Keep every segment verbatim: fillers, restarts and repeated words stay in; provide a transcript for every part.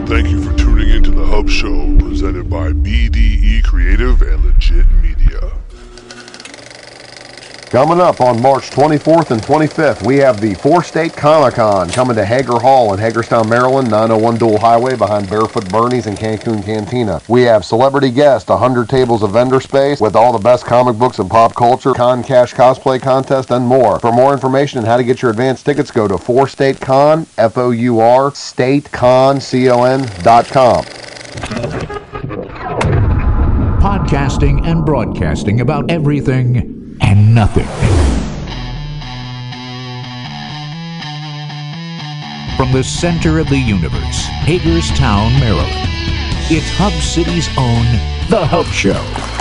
Thank you for tuning into the Hub Show, presented by B D E Creative and Legit Media. Coming up on March twenty-fourth and twenty-fifth, we have the Four-State Comic-Con coming to Hager Hall in Hagerstown, Maryland, nine oh one Dual Highway behind Barefoot Bernie's and Cancun Cantina. We have celebrity guests, one hundred tables of vendor space with all the best comic books and pop culture, con cash cosplay contest, and more. For more information on how to get your advance tickets, go to Four-State-Con, F O U R, State-Con, C O N, dot com. Podcasting and broadcasting about everything and nothing. From the center of the universe, Hagerstown, Maryland, it's Hub City's own The Hub Show.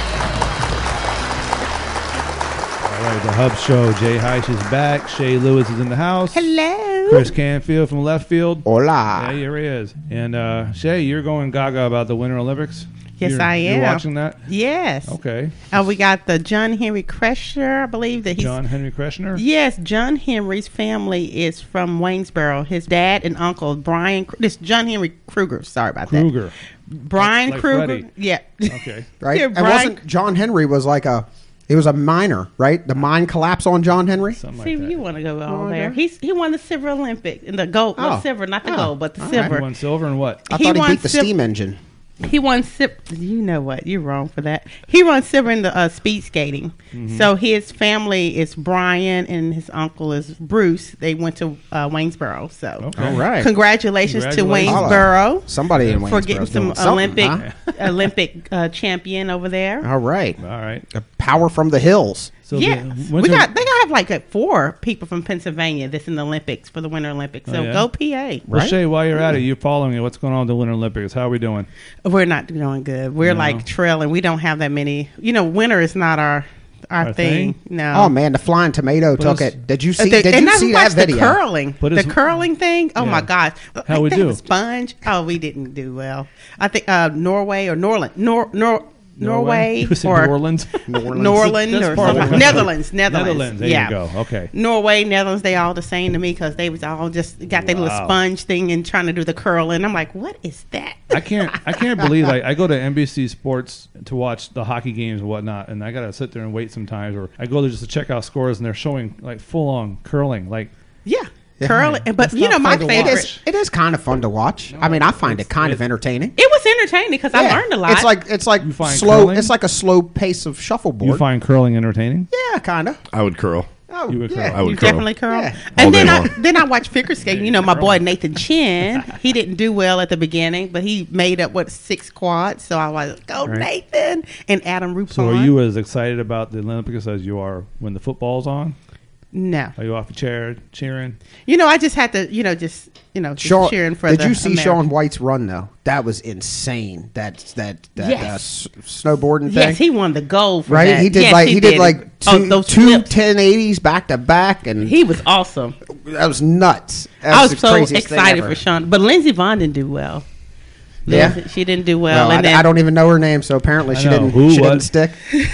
All right, The Hub Show. Jay Heish is back. Shay Lewis is in the house. Hello. Chris Canfield from left field. Hola. Yeah, here he is. And uh, Shay, you're going gaga about the Winter Olympics? Yes, you're, I am. You're watching that? Yes. Okay. Uh, we got the John Henry Kreshner, I believe that he's John Henry Kreshner? Yes, John Henry's family is from Waynesboro. His dad and uncle Brian. This John Henry Kruger. Sorry about Kruger. that. Brian like Kruger. Freddie. Yeah. Okay. Right? Yeah, and Brian- wasn't John Henry was like a he was a miner, right? The mine collapse on John Henry. Something See, like that. you want to go all Oh, there? okay. He's he won the Silver Olympic and the gold. Oh. Well, silver, not the Oh. gold, but the All right. silver. He won silver and what? I He thought he won beat the sil- steam engine. He won sip. You know what? You're wrong for that. He won silver in the uh, speed skating. Mm-hmm. So his family is Brian and his uncle is Bruce. They went to uh, Waynesboro. So Okay. All right. congratulations, to Congratulations. Waynesboro Somebody in for Waynesboro's getting some doing something, Olympic huh? Olympic uh, champion over there. All right. All right. A power from the hills. So yeah, the we Winter- got. They got like uh, four people from Pennsylvania that's in the Olympics for the Winter Olympics. So Oh, yeah? go P A. Well, Right? Shay, while you're at it, you're following it. What's going on with the Winter Olympics? How are we doing? We're not doing good. We're No. like trailing. We don't have that many. You know, winter is not our our, Our thing. thing? No. Oh man, the flying tomato But took it's- it. Did you Uh, see? the- did and you I see that watched video? The curling, But the it's- curling thing. Oh Yeah. my gosh! How we They do? have a Sponge. Oh, we didn't do well. I think uh, Norway or Norland, Nor Nor Norway You said or New Orleans? Norland That's or far away. something. Netherlands, Netherlands. Netherlands. There yeah. you go. Okay. Norway, Netherlands, they all the same to me because they was all just got their little Wow. sponge thing and trying to do the curling. I'm like, what is that? I can't. I can't believe like I go to N B C Sports to watch the hockey games and whatnot, and I gotta sit there and wait sometimes, or I go there just to check out scores, and they're showing like full on curling. Like Yeah, Yeah. curling. But That's you not know, my fun to favorite. It watch. is. It is kind of fun to watch. I mean, I find it kind of entertaining. It was entertaining because I Yeah. learned a lot. It's like it's like You find slow. curling? It's like a slow pace of shuffleboard. you find curling entertaining? yeah, kind of. I would curl. Oh, You would yeah. curl. I would you curl. definitely curl. Yeah. And All then day I long. then I watched figure skating. You know, my boy Nathan Chin. He didn't do well at the beginning, but he made up what six quads. So I was like, go Right. Nathan and Adam Rupon. So are you as excited about the Olympics as you are when the football's on? No. Are you off the chair cheering? You know, I just had to. You know, just you know, just Sean, cheering for. did the you see American. Sean White's run though? That was insane. That that that Yes. uh, s- snowboarding Yes, thing. he won the gold for right? that. He did Yes, like he, did, like two, oh, those two flips. ten eighties back to back, and He was awesome. that was nuts. That I was the so craziest thing excited ever. for Sean, but Lindsey Vonn didn't do well. Yeah? Lindsey- she didn't do well. Well, and I, then I don't even know her name, so apparently I she know. didn't. Who, she what? didn't stick.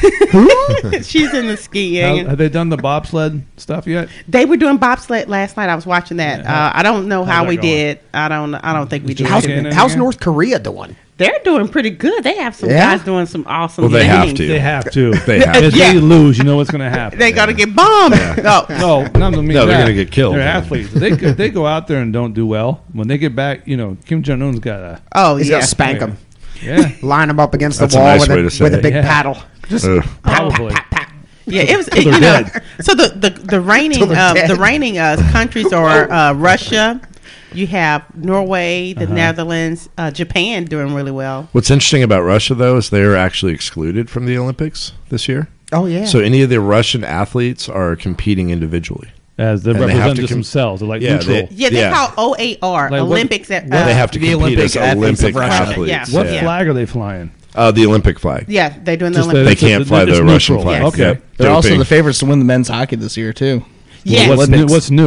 she's in the skiing. How- have they done the bobsled stuff yet? They were doing bobsled last night. I was watching that. Yeah, how- uh, I don't know how that we going? did. I don't. I don't think we did. How's, Okay, then how's again? North Korea doing? They're doing pretty good. They have some Yeah? guys doing some awesome. Well, they have things. to. They have to. They have If to. Yeah. they lose, you know what's going to happen. They gotta get bombed. Oh. No, none of them. No, they're gonna get killed. They're athletes. They if they go out there and don't do well. When they get back, you know, Kim Jong Un's got a Oh He's yeah. gonna spank them, yeah. line them up against That's the a wall nice with, way a, to say with a it. big Yeah. paddle. Just Ugh. Probably. Yeah, it was. It, you know, so the the the reigning Till they're uh, dead. the reigning uh, countries are uh, Russia. You have Norway, the Uh-huh. Netherlands, uh, Japan doing really well. What's interesting about Russia, though, is they're actually excluded from the Olympics this year. Oh yeah. So any of the Russian athletes are competing individually. As they And they have represent to just com- themselves. They're like Yeah, neutral. they- Yeah, they Yeah. call O A R Like what- Olympics. At, what- uh, they have to the compete Olympic as athletes Olympic of Russia. athletes. Yeah. what Yeah. flag are they flying? Uh, the Olympic flag. Yeah, they're doing the Just Olympics. They can't it's- fly it's the Russian neutral. flag. Okay. Yep. They're also Doping. the favorites to win the men's hockey this year too. Yeah. What's new? Olympics. What's new?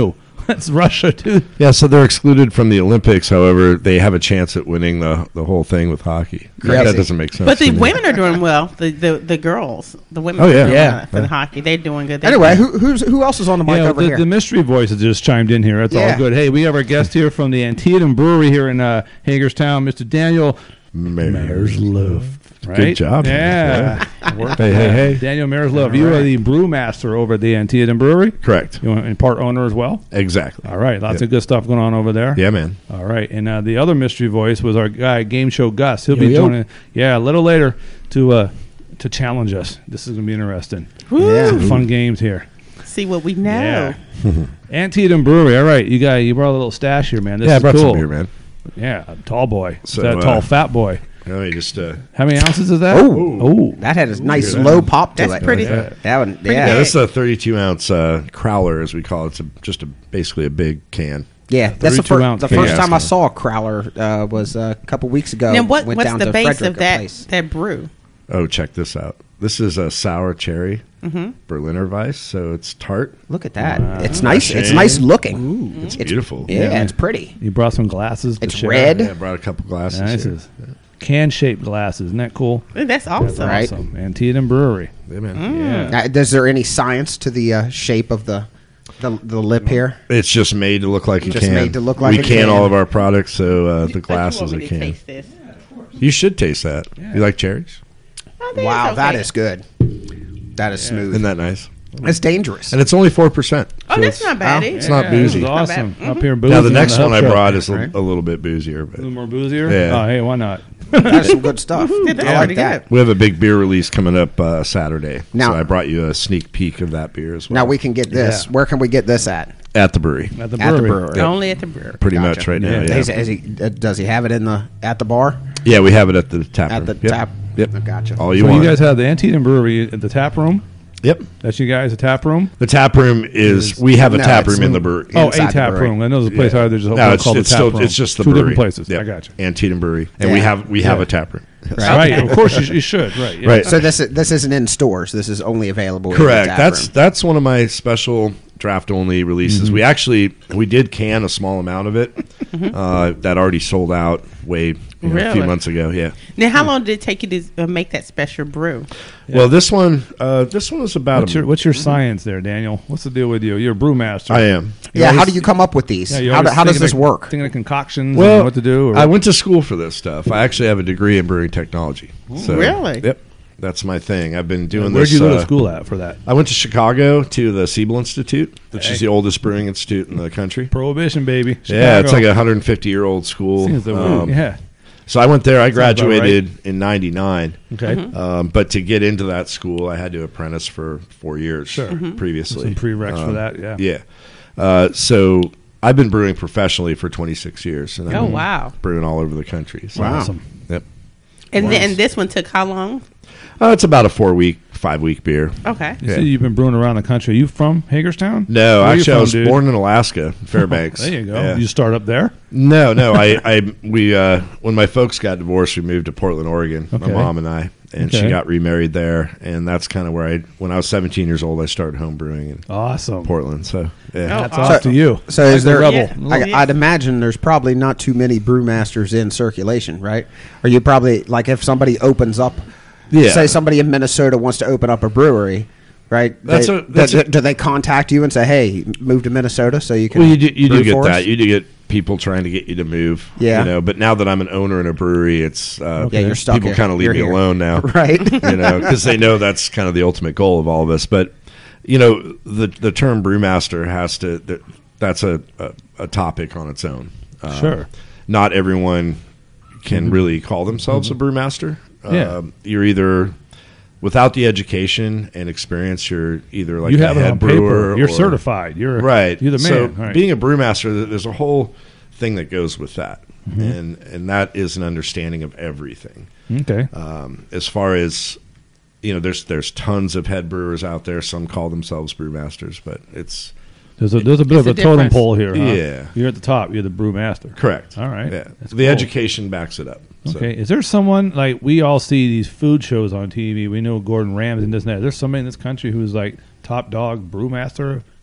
That's Russia too. Yeah, so they're excluded from the Olympics. However, they have a chance at winning the the whole thing with hockey. Crazy. That doesn't make sense. But the to me. women are doing well. The the, the girls, the women. Oh, are yeah. doing Yeah. well for the hockey. They're doing good. They're Anyway, doing- who, who's who else is on the mic Yeah, over the, here? the mystery voice has just chimed in here. That's Yeah. all good. Hey, we have our guest here from the Antietam Brewery here in uh, Hagerstown, Mister Daniel Mayor's Love. Right? Good job. Yeah. Work- Hey, hey, hey. Daniel Mayor's Love. You are the brewmaster over at the Antietam Brewery. Correct. You want, and part owner as well. Exactly. All right, lots Yeah. of good stuff going on over there. Yeah, man. All right, and uh, the other mystery voice was our guy, Game Show Gus. He'll Yo, be yo. joining, yeah, a little later to uh, to challenge us. This is gonna be interesting. Yeah. Some fun games here. see what we know. Yeah. Antietam Brewery. All right, you got you brought a little stash here, man. This yeah, I is brought cool. some beer, man. Yeah, a tall boy. So, that uh, tall fat boy. Let me just. Uh, How many ounces is that? Oh. oh, That had a nice good. low pop to That's it. pretty- Yeah. That one, pretty yeah. yeah, big. this is a thirty-two ounce uh, crowler, as we call it. It's a, just a basically a big can. Yeah, that's the, thirty-two fir- ounce the can. first Yeah, time I it's saw a Crowler uh, was uh, a couple weeks ago. Now, what, Went what's down the to base Frederick of that Place. that brew? Oh, check this out. This is a sour cherry Mm-hmm. Berliner Weiss, so it's tart. Look at that. Wow. It's nice. It's Shame. nice looking. It's beautiful. Yeah, Yeah. it's pretty. you brought some glasses. To It's share. red. Yeah, I brought a couple glasses. Nice. here. Can shaped glasses. Isn't that cool? Ooh, that's awesome. Right. Awesome. Antietam Brewery. Yeah, man. Mm. Yeah. Uh, is there any science to the uh, shape of the, the the lip here? It's just made to look like a Just can. made to look like we a can, can. all of our products, so uh, the But you glasses want are me to can. taste this? You should taste that. You like cherries? I think Wow, it's that okay. is good. That is smooth. Isn't that nice? It's dangerous. And it's only four percent. Oh, that's not bad. Oh, either. it's not Yeah, boozy. This is Not awesome. bad. Up here, boozy Now the on next the one I Hub Show. brought is a, Right. a little bit boozier, A but little more boozier. Yeah. Oh, hey, why not? That's some good stuff. That's I like pretty that. good. we have a big beer release coming up uh, Saturday. Now- so I brought you a sneak peek of that beer as well. Now we can get this. Yeah. Where can we get this at? at the brewery, At the At the brewery. brewery. Yep. Only at the brewery. pretty Gotcha. much right now. Yeah. Yeah, Is, is he, uh, does he have it in the at the bar? yeah, we have it at the tap At room. the Yep. tap. Yep. Gotcha. All you So want. you guys have the Antietam Brewery at the tap room. Yep. That's you guys, a tap room. The tap room is. We have a No, tap it's- room in the brewery. Oh, Inside a the tap brewery. room. I know there's a place Yeah. out there just No, it's, called it's the tap still room. it's just the two brewery. different places. Yep. I got you. Antietam Brewery, and we Yeah. have we have Yeah. a tap room. Right. Of course, you, you should. Right. Yeah. Right. So this is, this isn't in stores. This is only available. Correct. In the tap That's room. that's one of my special draft only releases. Mm-hmm. We actually we did can a small amount of it uh, that already sold out way you know, a few Really? months ago. Yeah. Now, how long did it take you to uh, make that special brew? Well, this one uh, this one was about What's a, your What's your science there, Daniel? What's the deal with you? You're a brewmaster. I am. You Yeah. How always- do you come up with these? Yeah, you how do, always how does thinking this of- work? Thinking of concoctions Well, and what to do. Or, I went to school for this stuff. I actually have a degree in brewing technology. So, Really? Yep. That's my thing. I've been doing Where'd this. you go uh, to school at for that? I went to Chicago to the Siebel Institute, which Hey. is the oldest brewing institute in the country. Prohibition, baby. Yeah, it's Chicago. like a one hundred fifty year old school. Seems the- Um, yeah. So I went there. I Sounds about graduated in ninety-nine. Okay. Um, but to get into that school, I had to apprentice for four years Sure. Mhm. previously. Some prereqs for Um, that. Yeah. Yeah. Uh, so I've been brewing professionally for twenty-six years. And I've Oh, been wow. brewing all over the country. So, Wow. Awesome. Yep. And then and this one took how long? Uh, it's about a four week, five week beer. Okay. You Yeah. see, you've been brewing around the country. Are you from Hagerstown? No, Where are you actually, I from, was dude? born in Alaska, Fairbanks. There you go. Yeah. You start up there. No, no. I, I, we, uh, when my folks got divorced, we moved to Portland, Oregon. Okay. My mom and I, and Okay. she got remarried there, and that's kind of where I, when I was seventeen years old, I started home brewing in Awesome. Portland. So, yeah. Oh, That's awesome. off to you. So is Like a there? rebel. I, Yeah. I'd imagine there's probably not too many brewmasters in circulation, right? Or you probably like if somebody opens up, Yeah. say somebody in Minnesota wants to open up a brewery, right? That's They- a- that's do, a- do they contact you and say, "Hey, move to Minnesota so you can"? Well, you do, you brew do get for that. us? You do get people trying to get you to move. Yeah. You know, but now that I'm an owner in a brewery, it's uh, Yeah, you're stuck people here. kind of leave You're me here. alone now, Right. You know, because they know that's kind of the ultimate goal of all of us. But you know, the the term brewmaster has to. That, that's a, a a topic on its own. Um, Sure. Not everyone can really call themselves a brewmaster. Yeah. Um, you're either without the education and experience, you're either like You a have it head on brewer. paper. You're or- certified. You're right. You're the man. So All right. being a brewmaster, th- there's a whole thing that goes with that, Mm-hmm. and and that is an understanding of everything. okay. Um, as far as you know, there's there's tons of head brewers out there. Some call themselves brewmasters, but it's There's a there's a bit It's of a a totem difference. pole here. Huh? Yeah. You're at the top. You're the brewmaster. correct. All right. Yeah. That's The cool. education backs it up. So- Okay. Is there someone like we all see these food shows on T V? We know Gordon Ramsay and this and that. Is there somebody in this country who's like top dog brewmaster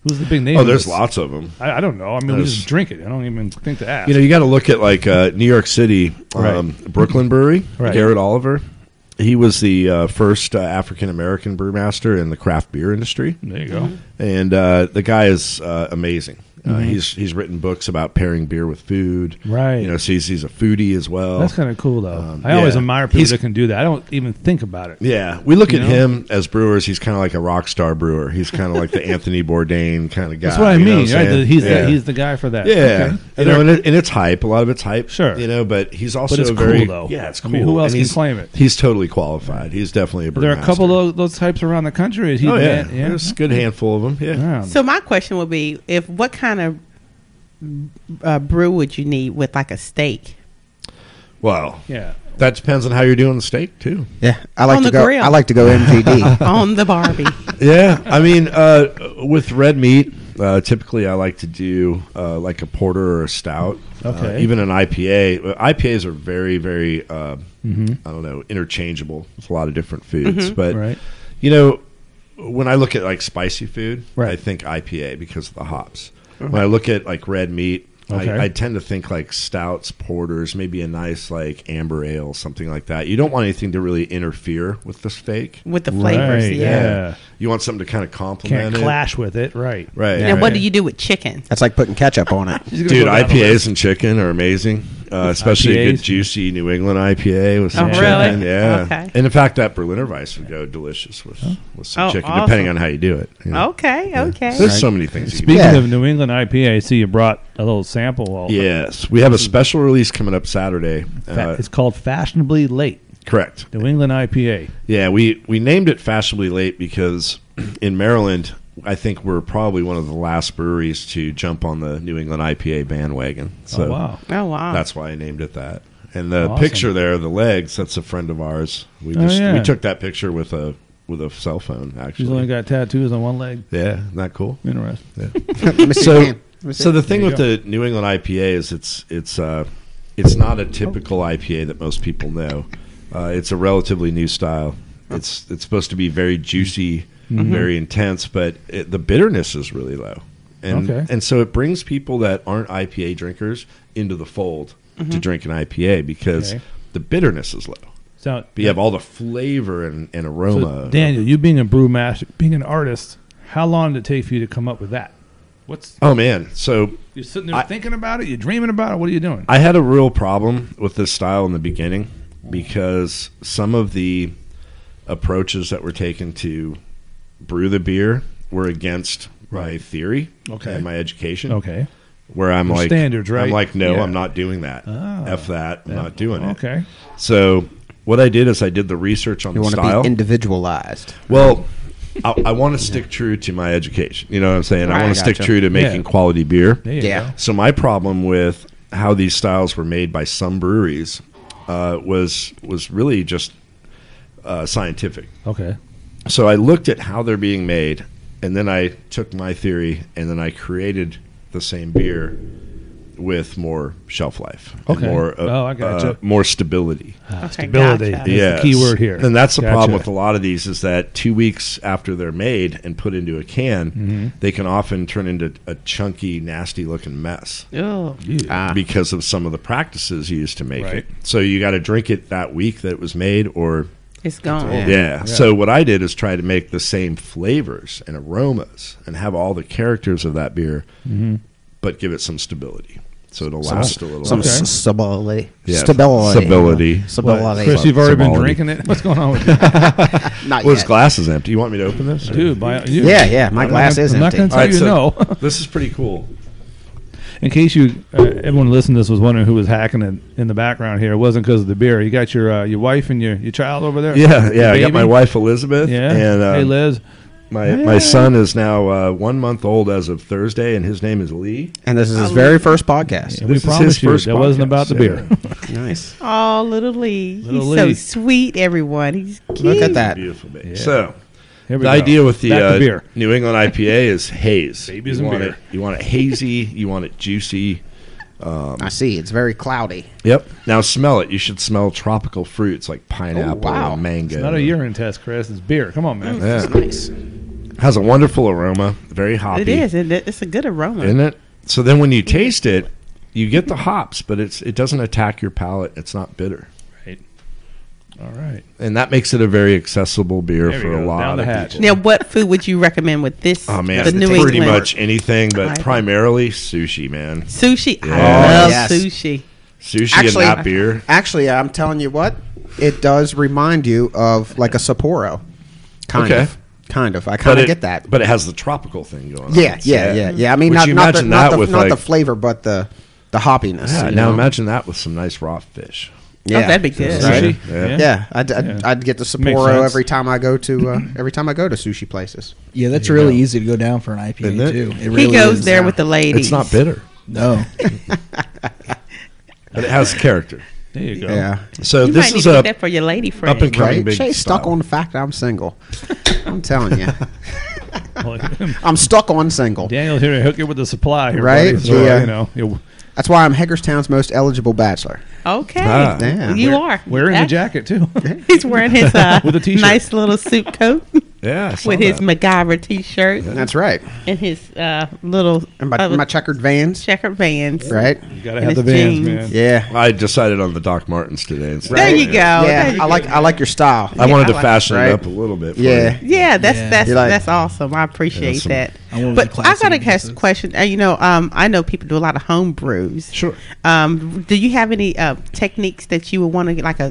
Who's the big name? Oh, of there's this? lots of them. I, I don't know. I mean, we There's- just drink it. I don't even think to ask. You know, you got to look at like uh, New York City, Right. um, Brooklyn Brewery, Right. Garrett Oliver. He was the uh, first uh, African American brewmaster in the craft beer industry, there you go. and uh, the guy is uh, amazing. Uh, Mhm. He's he's written books about pairing beer with food. Right. You know, so he's, he's a foodie as well. That's kind of cool, though. Um, I always yeah. admire people He's- that can do that. I don't even think about it. Yeah, we look You at know? him as brewers. He's kind of like a rock star brewer. He's kind of like the Anthony Bourdain kind of guy. That's what I you know mean. I'm right? saying? He's yeah. the, he's the guy for that. Yeah, Okay. you know, and, it, and it's hype. A lot of it's hype. Sure. you know, but he's also But it's very cool, though. Yeah, it's I cool. mean, who else And can he's- claim it? He's totally qualified. He's definitely a. Are there a couple brewmaster. of those, those types around the country? Is he Oh the yeah, man? yeah. there's a good handful of them. Yeah. Yeah. So my question would be, if what kind of uh, brew would you need with like a steak? Well, yeah. that depends on how you're doing the steak too. Yeah, I like On to the go. grill. I like to go M G D. On the Barbie. Yeah, I mean, uh, with red meat, uh, typically I like to do uh, like a porter or a stout. Okay. Uh, even an I P A. Uh, I P As are very, very, uh, Mhm. I don't know, interchangeable with a lot of different foods. Mhm. But, Right. you know, when I look at like spicy food, Right. I think I P A because of the hops. When I look at like red meat, Okay. I, I tend to think like stouts, porters, maybe a nice like amber ale, something like that. You don't want anything to really interfere with the steak. With the flavors, Right, yeah. yeah. You want something to kind of complement Can't it. clash with it. Right. Right. Now, right. what do you do with chicken? That's like putting ketchup on it. He's gonna Dude, go down the I P As list. and chicken are amazing, uh, especially a I P As? good juicy New England I P A with some Oh, chicken. really? Yeah, Okay. and in fact, that Berliner Weiss would go delicious with with some Oh, chicken, awesome. depending on how you do it. you know. Okay, okay. There's so many things. You can Speaking Yeah. of New England I P A, I see you brought a little sample. Well, do. Yes, we have a special release coming up Saturday. fa- Uh, it's called Fashionably Late. correct. New England I P A. Yeah, we we named it Fashionably Late because in Maryland, I think we're probably one of the last breweries to jump on the New England I P A bandwagon. So oh wow. Oh, wow. that's why I named it that. And the Awesome. picture there, the legs, that's a friend of ours. We Oh, just yeah. we took that picture with a with a cell phone. She's Actually, only got tattoos on one leg. yeah, isn't that cool? Interesting. Let me see So, your hand. Let me see. so the thing There with you the New England I P A is it's it's uh, it's not a typical I P A that most people know. Uh, it's a relatively new style. It's it's supposed to be very juicy, Mm-hmm. very intense, but it, the bitterness is really low, and Okay. and so it brings people that aren't I P A drinkers into the fold to drink an I P A because Okay. the bitterness is low. So, But you have all the flavor and, and aroma. so Daniel, you being a brewmaster, being an artist, how long did it take for you to come up with that? What's Oh man, so you're sitting there I- thinking about it? You're dreaming about it? What are you doing? I had a real problem with this style in the beginning because some of the approaches that were taken to brew the beer were against my theory Okay. and my education. Okay. Where I'm Your like standards, right? I'm like, no, Yeah. I'm not doing that. Ah. F that. I'm not doing it. Okay. So what I did is I did the research on You the want to style. be individualized. Well, I, I want to stick true to my education. You know what I'm saying? I Right, want to stick gotcha. true to making Yeah. quality beer. There you Yeah. go. So my problem with how these styles were made by some breweries uh, was was really just uh, scientific. Okay. So I looked at how they're being made, and then I took my theory, and then I created the same beer with more shelf life, and Okay. more uh, Oh, I gotcha. uh, more stability. Okay, Stability. gotcha. is the key word here. And that's the Gotcha. problem with a lot of these is that two weeks after they're made and put into a can, Mm-hmm. they can often turn into a chunky, nasty looking mess Oh, Ah. because of some of the practices used to make Right. it. So you got to drink it that week that it was made, or it's gone. Yeah. yeah. So what I did is try to make the same flavors and aromas and have all the characters of that beer, Mm-hmm. but give it some stability, so it'll last a little. Some longer. s- stability. Yeah, Stability. stability. What, Stability. Chris, you've already been Stability. drinking it. What's going on with you, Not Well, his yet. glass is empty. You want me to open this? dude? By, you, Yeah, yeah. My I'm glass not, is I'm not empty. going to All tell right, you so no. this is pretty cool. In case you, uh, everyone listening to this was wondering who was hacking it in the background here, it wasn't because of the beer. You got your uh, your wife and your, your child over there. Yeah, Your yeah. I got baby? my wife Elizabeth. Yeah. And uh, hey, Liz. my my son is now uh, one month old as of Thursday, and his name is Lee. And this is his very first podcast. And we this is promised his you first that wasn't podcast, about the yeah. beer. Nice. Oh, little Lee. Little He's Lee. so sweet, everyone. He's cute. Look at that. Beautiful baby. Yeah. So Here we the go. idea with the Back to uh, beer. New England I P A is haze. Babies you and want beer. It, you want it hazy. You want it juicy. I see. It's very cloudy. Yep. Now smell it. You should smell tropical fruits like pineapple wow. and mango. It's not a urine test, Chris. It's beer. Come on, man. Yeah. Nice. Has a wonderful aroma, very hoppy. It is. It, it's a good aroma. Isn't it? So then when you taste it, you get the hops, but it's it doesn't attack your palate. It's not bitter. Right. All right. And that makes it a very accessible beer There we for a go. lot Down the of hatch. people. Now, what food would you recommend with this? Oh man, the New pretty England much anything, but Right. primarily sushi, man. sushi. I Yeah. love Yes. sushi. Sushi Actually- and that beer. Actually, I'm telling you what, it does remind you of like a Sapporo. Kind Okay. of. Kind of. I But kind it, of get that. But it has the tropical thing going on. Yeah, yeah, yeah, yeah. I mean, Would not, you not, the, imagine not, that the, with, not like- the flavor, but the the hoppiness. Yeah, you now know? imagine that with some nice raw fish. Yeah. Oh, that'd be good. Right? Sushi? Yeah. Yeah, I'd, I'd, Yeah. I'd get the Makes Sapporo sense. every time I go to uh, every time I go to sushi places. Yeah, that's really easy to go down for an I P A Isn't it? too. It He really goes is. there with the ladies. It's not bitter, No, but it has character. There you go. Yeah, So You this might need is to a get that for your lady friend. up and coming right. big Shay's stuck style. on the fact that I'm single. I'm telling you, Well, I'm stuck on single. Daniel's here to hook you with the supply, here, Right? buddy. So, Yeah. you know, you That's why I'm Hagerstown's most eligible bachelor. Okay. Ah. Yeah. You wear- are. wearing the That's- jacket too. He's wearing his uh, With a t-shirt. nice little suit coat Yeah, I saw with his that. MacGyver t-shirt That's right. and his uh, little And my, other my checkered Vans. checkered Vans. Right. You gotta And have the his vans, jeans. man. Yeah. I decided on the Doc Martens today. Instead. There you go. Yeah. There you I like go. I like your style. I wanted I to like- fashion right? it up a little bit. For Yeah. you. Yeah, that's Yeah. that's You like- that's awesome. I appreciate some- that. I went with But the I got a classy ques- pieces. question. Uh, you know, um, I know people do a lot of home brews. Sure. Um, do you have any uh, techniques that you would want to get, like a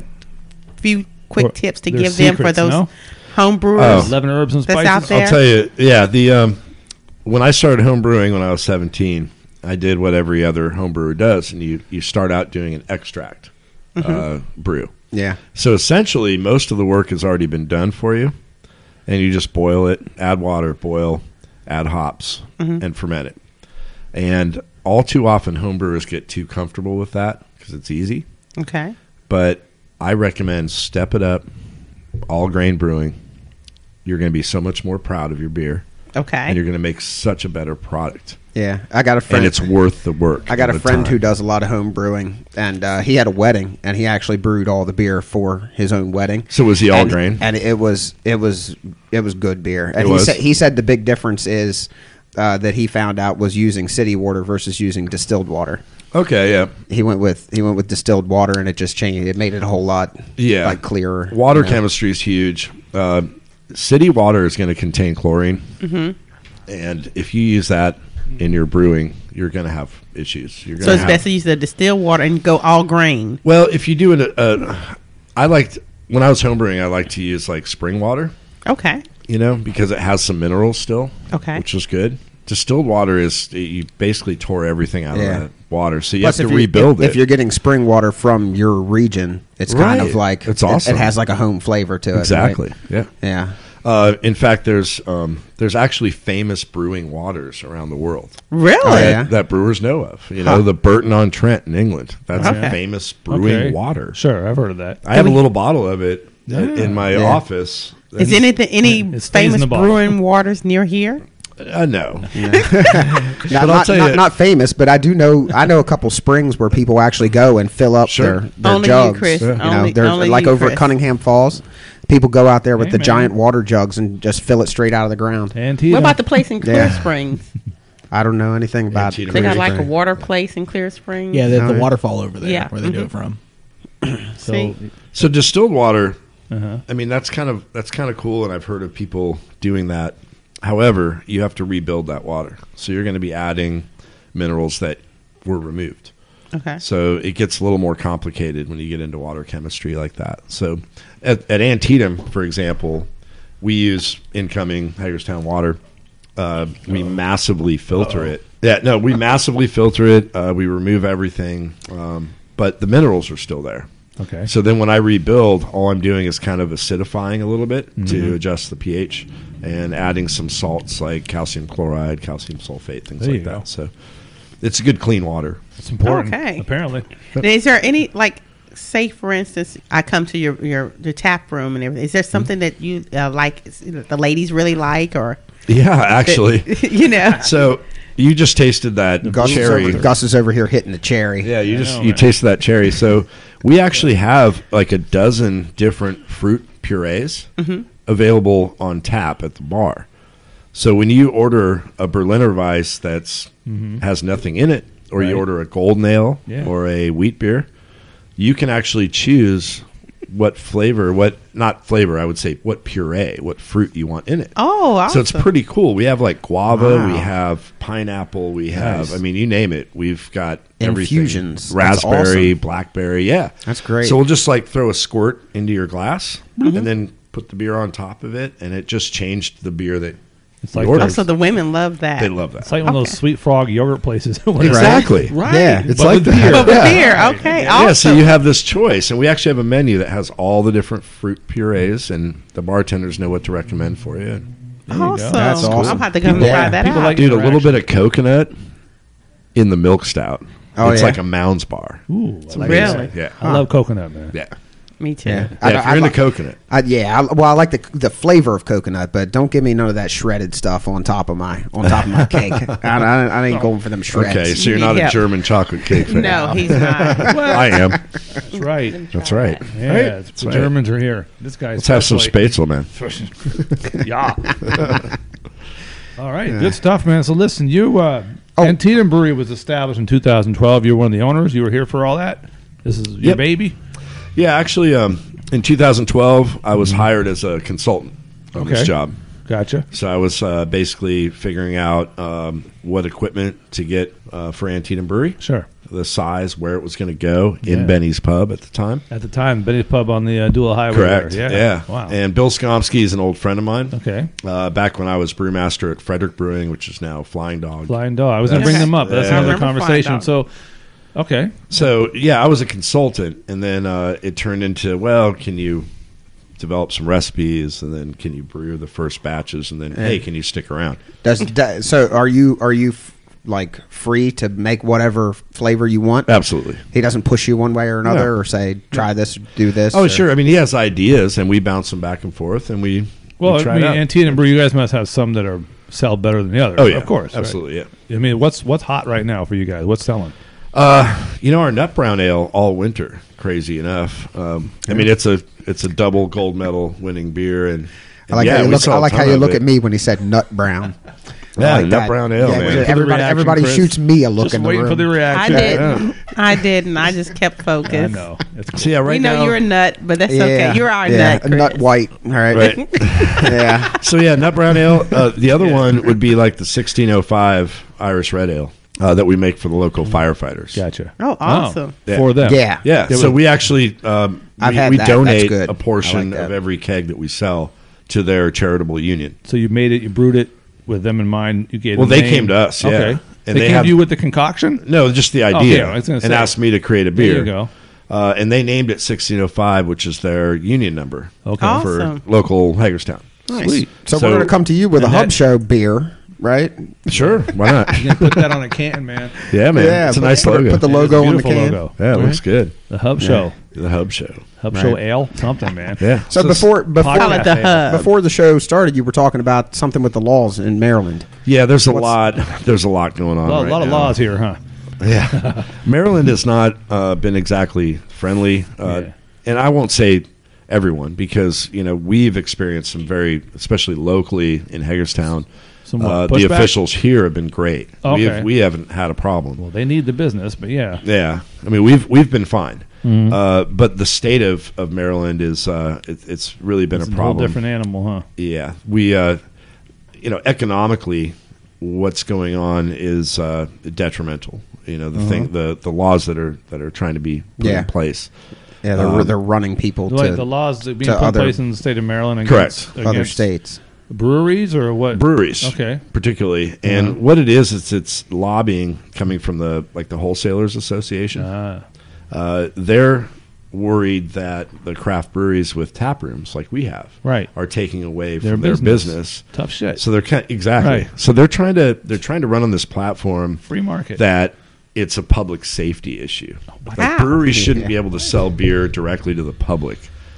few quick Or tips to their give them for secrets, those no? home brewers? Oh. Eleven herbs and That's spices. out there. I'll tell you. Yeah, the um, when I started home brewing when I was seventeen, I did what every other home brewer does, and you you start out doing an extract uh, brew. Yeah. So essentially, most of the work has already been done for you, and you just boil it, add water, boil, add hops, and ferment it. And all too often, home brewers get too comfortable with that because it's easy. Okay. But I recommend step it up, all grain brewing. You're going to be so much more proud of your beer, Okay. and you're going to make such a better product. Yeah. I got a friend. And it's worth the work. I got and a the friend time. who does a lot of home brewing, and uh, he had a wedding, and he actually brewed all the beer for his own wedding. So was he all and, grain? And it was it was it was good beer. And It he was? said he said the big difference is uh, that he found out was using city water versus using distilled water. Okay, yeah. He went with he went with distilled water, and it just changed. It made it a whole lot Yeah. like clearer. Water you know. chemistry is huge. Uh, city water is going to contain chlorine. Mm-hmm. And if you use that in your brewing, you're going to have issues. You're So gonna it's have, best to use the distilled water and go all grain. Well, if you do it, uh, I liked, when I was homebrewing, I liked to use like spring water, Okay. you know, because it has some minerals still. Okay. Which is good. Distilled water is, you basically tore everything out Yeah. of that water. So you Plus, have if to you- rebuild if, it. If you're getting spring water from your region, it's kind Right. of like It's it- awesome. It, has like a home flavor to it. right? Exactly. Yeah. Yeah. Uh, in fact, there's um, there's actually famous brewing waters around the world Really? Oh, yeah. that, that brewers know of. You know, Huh. the Burton on Trent in England. That's Okay. a famous brewing Okay. water. Sure, I've heard of that. I have a little bottle of it Yeah. in my Yeah. office. Is anything any It stays in famous the bottle. brewing waters near here? Uh, no. Not, I'll not, tell not, you- not famous, but I do know I know a couple springs where people actually go and fill up Sure. their, their Only you, jugs. Chris. You know, Only- they're only like you, over Chris. at Cunningham Falls. People go out there with Hey, the man. giant water jugs and just fill it straight out of the ground. Antietam. What about the place in Clear Yeah. Springs? I don't know anything about Antietam. They got Clear like a Spring. water place in Clear Springs. yeah, the, Oh, the yeah. waterfall over there Yeah. where they do Mhm. it from. So, See? So distilled water, uh-huh. I mean, that's kind of that's kind of cool, and I've heard of people doing that. However, you have to rebuild that water, so you're going to be adding minerals that were removed. Okay. So it gets a little more complicated when you get into water chemistry like that. So at, at Antietam, for example, we use incoming Hagerstown water. Uh, we massively filter it. Yeah, no, we massively filter it. Uh, we remove everything, um, but the minerals are still there. Okay. So then when I rebuild, all I'm doing is kind of acidifying a little bit to adjust the pH and adding some salts like calcium chloride, calcium sulfate, things There like you that. go. So it's good, clean water. It's important. Okay. Apparently. Now, is there any like, say for instance, I come to your your, your tap room and everything. Is there something that you uh, like? The ladies really like, or Yeah, actually. you know? So you just tasted that Gus is, cherry. over, Gus is over here hitting the cherry. Yeah, you I just know, you man. tasted that cherry. So we actually have like a dozen different fruit purees Mm-hmm. available on tap at the bar. So when you order a Berliner Weiss that's has nothing in it, or Right. you order a Golden Ale Yeah. or a wheat beer, you can actually choose what flavor, what not flavor, I would say what puree, what fruit you want in it. Oh, awesome. So it's pretty cool. We have like guava, Wow. we have pineapple, we have, Nice. I mean, you name it. We've got everything. Infusions. That's Raspberry, awesome. blackberry, yeah. That's great. So we'll just like throw a squirt into your glass and then put the beer on top of it, and it just changed the beer that It's you like ordered. Oh, so the women love that. They love that. It's like one of those Okay. Sweet Frog yogurt places. Exactly. Right. Yeah, it's But like with that. beer. But with beer, okay, awesome. Yeah, so you have this choice, and we actually have a menu that has all the different fruit purees, and the bartenders know what to recommend for you. awesome. That's awesome. I'm going to have to come People- try yeah, that people out. like- Dude, a little Interaction. bit of coconut in the milk stout. Oh, it's yeah? like a Mounds bar. Ooh, It's I like amazing. Really? Yeah. I love coconut, man. Yeah. Me too. Yeah. Yeah, I- if I you're into like- coconut. I, yeah, I, well, I like the the flavor of coconut, but don't give me none of that shredded stuff on top of my on top of my cake. I, I, I ain't going for them shreds. Okay, so you're not Yeah. a German chocolate cake fan. No, he's not. I am. That's right. That's right. Yeah, Right? it's, That's the right. Germans are here. This guy's Let's have some especially- Spätzle, man. yeah. All right, good stuff, man. So listen, you uh, Oh. Antietam Brewery was established in two thousand twelve. You were one of the owners. You were here for all that. This is your Yep. baby. Yeah, actually, um, in two thousand twelve, I was hired as a consultant on Okay. this job. Gotcha. So I was uh, basically figuring out um, what equipment to get uh, for Antietam Brewery, Sure. the size, where it was going to go in Yeah. Benny's Pub at the time. At the time, Benny's Pub on the uh, Dual Highway. Correct. There. Yeah. Yeah. Wow. And Bill Skomsky is an old friend of mine. okay. Uh, back when I was brewmaster at Frederick Brewing, which is now Flying Dog. Flying Dog. I was going to bring Okay. them up. That's Yeah. another I remember conversation. Flying So, okay. So yeah, I was a consultant, and then uh, it turned into, well, can you develop some recipes, and then can you brew the first batches, and then hey, can you stick around? Does, does so? Are you are you f- like free to make whatever flavor you want? Absolutely. He doesn't push you one way or another, No. or say try this, do this. Oh, or- sure. I mean, he has ideas, and we bounce them back and forth, and we Well, we I try mean, it out. Antietam Brew, you guys must have some that are sell better than the others. Oh yeah, Of course. right? absolutely. Yeah. I mean, what's what's hot right now for you guys? What's selling? Uh, you know, our nut brown ale all winter. Crazy enough. Um, I mean, it's a it's a double gold medal winning beer, and, and I like yeah, how you we look. sell I a like how ton you of look it. at me when he said nut brown. I Yeah, like nut that. brown ale, Yeah, man. just Wait for the Everybody, reaction, everybody Chris. shoots me a look Just in the waiting room. for the I reaction. didn't. I didn't. I just kept focused. I know. It's cool. So yeah, right we know now you're a nut, but that's Yeah, okay. You're our yeah, nut, a Chris. nut white. All right. right. Yeah. So yeah, nut brown ale. Uh, the other one would be like the sixteen oh five Irish red ale uh, that we make for the local firefighters. Gotcha. Oh, awesome. Yeah. For them. Yeah. Yeah, They so would- we actually um, I've we, had we that. That's donate good. a portion I like that. of every keg that we sell to their charitable union. So you made it, you brewed it with them in mind. You gave Well, them they the came name. to us, yeah. Okay. And they, they came have- to you with the concoction? No, just the Okay, idea, I was gonna and say. asked me to create a There beer. you go. Uh, and they named it sixteen oh five, which is their union number Okay. Awesome. for local Hagerstown. Sweet. So, So- we're going to come to you with a and hub that- show beer, right? Sure, why not? You can put that on a can, man. Yeah, man, Yeah, it's a put- nice put- logo. put the It is a logo on the beautiful can. logo. yeah, it looks good. The Hub Show. The Hub Show. Hub Show Right. Ale. Something, man. Yeah. So, before before Call it the Podcast ale. hub. before the show started, you were talking about something with the laws in Maryland. Yeah, there's a What's- lot. There's a lot going on. A lot, right lot of now. laws here, huh? Yeah, Maryland has not uh, been exactly friendly, uh, Yeah. and I won't say everyone because you know we've experienced some very, especially locally in Hagerstown. Some what, Uh, the pushback? officials here have been great. Okay. We have, we haven't had a problem. Well, they need the business, but yeah. Yeah, I mean we've we've been fine, Mhm. uh, but the state of, of Maryland is uh, it, it's really been It's a a whole problem. different animal, huh? Yeah, we uh, you know economically, what's going on is uh, detrimental. You know the Uh-huh. thing, the the laws that are that are trying to be put Yeah. in place. Yeah, they're, Um, they're running people Like to the laws that being to put in other- place in the state of Maryland Correct. against, other against states. breweries or what? Breweries, Okay. particularly, and Uh-huh. what it is, it's it's lobbying coming from the like the Wholesalers Association. Ah, Uh, they're worried that the craft breweries with tap rooms like we have right. are taking away Their from their business. business. Tough shit. So they're kind exactly. Right. So they're trying to they're trying to run on this platform Free market. that it's a public safety issue. Wow. Like breweries shouldn't Yeah. be able to sell beer directly to the public.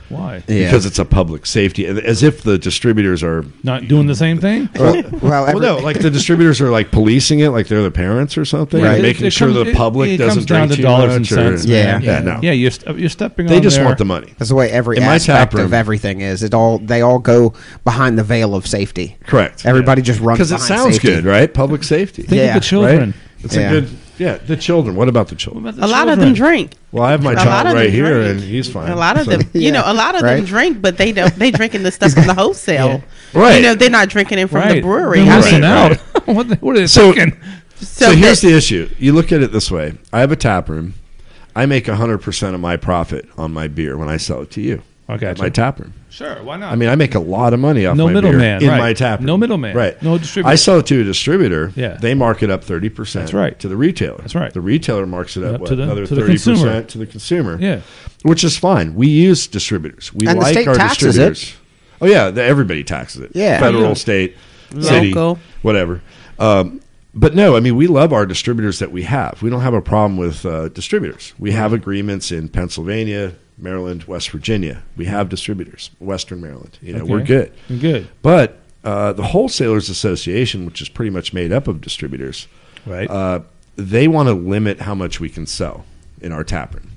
Why? Yeah. because it's a public safety, as if the distributors are. Not doing the same thing? well, well, Well, every- no, like the distributors are like policing it, like they're the parents or something, Right. and It- making it sure comes- the it- public it doesn't comes down drink to too dollars much. and cents. or, Yeah. man. yeah, no. Yeah, you're, st- you're stepping They on just there. want the money. that's the way every In my aspect tap room- of everything is. It all they all go behind the veil of safety. Correct. Everybody just runs Because it behind sounds safety. good, right? Public safety. Think Yeah, of the children. It's Yeah. a good. Yeah, the children. What about the children? What about A the lot of them children? drink. Well, I have my A lot child of right them here, drink. and he's fine. A lot of So- them, you Yeah. know, a lot of Right. them drink, but they don't. They drinking the stuff from the wholesale. Right. You know, they're not drinking it from Right. the brewery. They're I missing mean, out. what, the, what are they So- thinking? So, here's the issue. You look at it this way. I have a tap room. I make one hundred percent of my profit on my beer when I sell it to you. Okay, At my tap room. Sure, why not? I mean, I make a lot of money off No my middleman, beer in right. my tap room. No middleman. Right. No distributor. I sell it to a distributor. Yeah. They mark it up thirty percent That's right. to the retailer. That's right. The retailer marks it up, Up what, to the- another to the thirty percent consumer. to the consumer. Yeah. Which is fine. We use distributors. We And the like state our taxes it. distributors. Oh, yeah. The, everybody taxes it. Yeah. Federal, Yeah. state, city, Local. whatever. Um, but no, I mean, we love our distributors that we have. We don't have a problem with uh, distributors. We have agreements in Pennsylvania, Maryland, West Virginia. We have distributors, Western Maryland. You know, Okay. we're good. Good. But uh, the Wholesalers Association, which is pretty much made up of distributors, Right. uh, they want to limit how much we can sell in our tap room.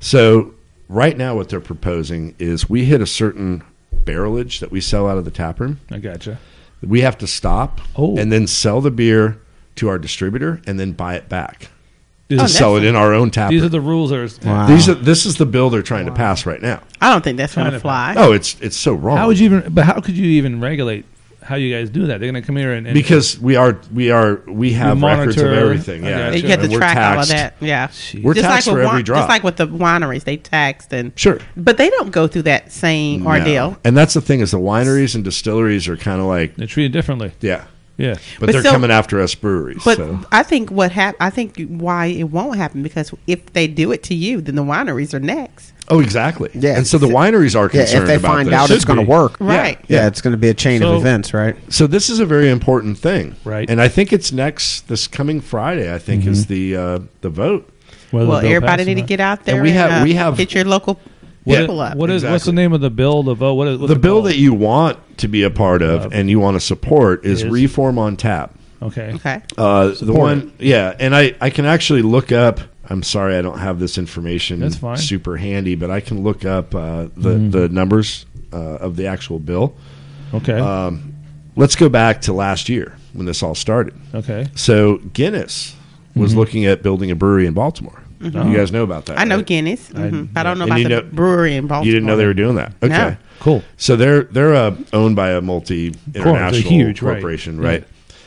So right now, what they're proposing is we hit a certain barrelage that we sell out of the tap room. I gotcha. We have to stop Oh. and then sell the beer to our distributor and then buy it back These, to are, sell it in our own tap these are room. the rules. Are, Wow. These are this is the bill they're trying to pass right now. I don't think that's going Kind to of. fly. Oh, it's it's so wrong. How would you even? But how could you even regulate how you guys do that? They're going to come here and, and because we are we are we have records of monitor- everything. I Yeah, gotcha. You have to And we're track all of taxed. that. Yeah. Jeez. We're just taxed like for with every wine- drop. Just like with the wineries, they taxed and Sure. but they don't go through that same No. ordeal. And that's the thing is the wineries and distilleries are kind of like they're treated differently. yeah, Yeah. but, But they're so- coming after us breweries. But so. I think what hap- I think why it won't happen because if they do it to you, then the wineries are next. Oh, exactly. Yeah. and so the wineries are Yeah, concerned if they about find this. out it's Should going to be. work, Right. yeah, it's going to be a chain So- of events, right? So this is a very important thing, Right. And I think it's next this coming Friday. I think is the uh, the vote. Whether Well, the bill everybody passes need or to not. get out there And and, we have- uh, we have- hit your local What- people up. What is what's the Exactly. name of the bill? The vote? What is what's The it bill called? that you want to be a part of Uh, and you want to support is, is? Reform on Tap. Okay. Okay. Uh, the Support one, yeah, and I, I can actually look up. I'm sorry, I don't have this information That's fine. super handy, but I can look up uh, the Mhm. the numbers uh, of the actual bill. Okay. Um, let's go back to last year when this all started. okay. So Guinness was Mhm. looking at building a brewery in Baltimore. You guys know about that? Mm-hmm. I know right? Guinness. I- Mhm. I, don't know And about you the know- brewery in Baltimore. You didn't know they were doing that? Okay. No. Cool. So they're they're uh, owned by a multi international huge, right. corporation, Yeah. right?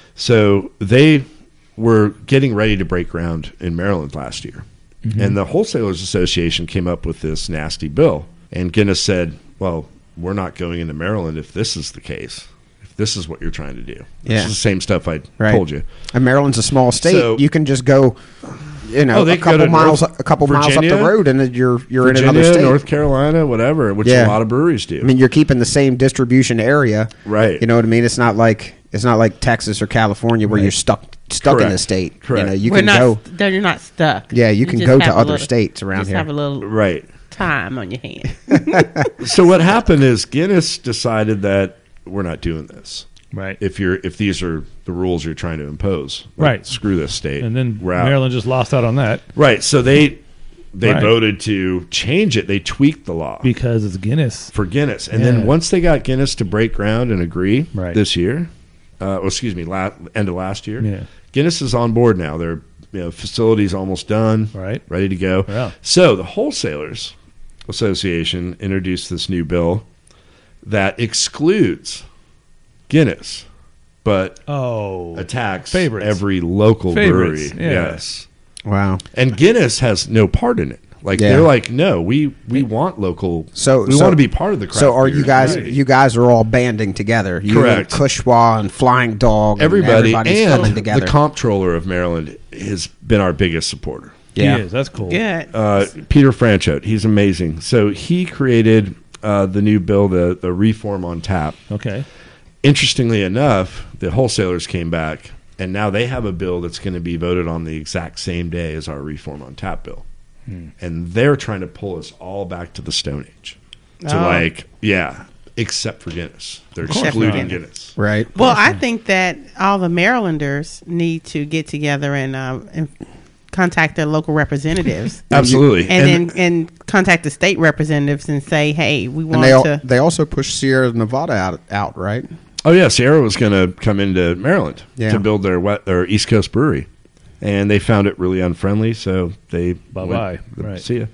So they were getting ready to break ground in Maryland last year, Mm-hmm. and the Wholesalers Association came up with this nasty bill, and Guinness said, "Well, we're not going into Maryland if this is the case. If this is what you're trying to do, this Yeah. is the same stuff I Right. told you." And Maryland's a small state. So- you can just go, you know, Oh, they a can go couple to miles, North a couple miles up the Virginia, road, and then you're you're in Virginia, another state. North Carolina, whatever, which Yeah. a lot of breweries do. I mean, you're keeping the same distribution area, Right. You know what I mean? It's not like it's not like Texas or California where Right. you're stuck stuck in Correct. the state. Correct. You know, you We're can not. go. Then you're not stuck. Yeah, you can just go to have a other little- states around just here. have a little right. time on your hand. So what happened is Guinness decided that we're not doing this. Right. If you're if these are the rules you're trying to impose, like, Right. Screw this state, And then we're out. Maryland just lost out on that Right. So they they Right. voted to change it. They tweaked the law because it's Guinness. for Guinness, and Yeah. then once they got Guinness to break ground and agree Right. this year, uh, well, excuse me, la- end of last year, Yeah. Guinness is on board now. Their you know, facility's almost done, Right. ready to go. Yeah. So the Wholesalers Association introduced this new bill that excludes Guinness, but Oh. attacks Favorites. every local Favorites, brewery. yeah. Yes. Wow. And Guinness has no part in it. Like Yeah. they're like, no, we we want local. So we so- want to be part of the craft So are you beer guys? community. You guys are all banding together. You Correct. And Kushwa and Flying Dog. And everybody everybody's coming and together. the comptroller of Maryland has been our biggest supporter. yeah. He is. That's cool. Good. Uh, Peter Franchot, he's amazing. So he created uh, the new bill, the the Reform on Tap. Okay. Interestingly enough, the wholesalers came back, and now they have a bill that's going to be voted on the exact same day as our Reform on Tap bill. Hmm. And they're trying to pull us all back to the Stone Age. to Oh. like yeah, except for Guinness. They're Except for excluding Guinness. Guinness. Right. Well, I think that all the Marylanders need to get together and, um, and contact their local representatives. Absolutely. And, then and contact the state representatives and say, hey, we want And they al- to. they also pushed Sierra Nevada out, out right? Oh yeah, Sierra was going to come into Maryland Yeah. to build their wet, their East Coast brewery, and they found it really unfriendly, so they Bye-bye. went- Right. See ya.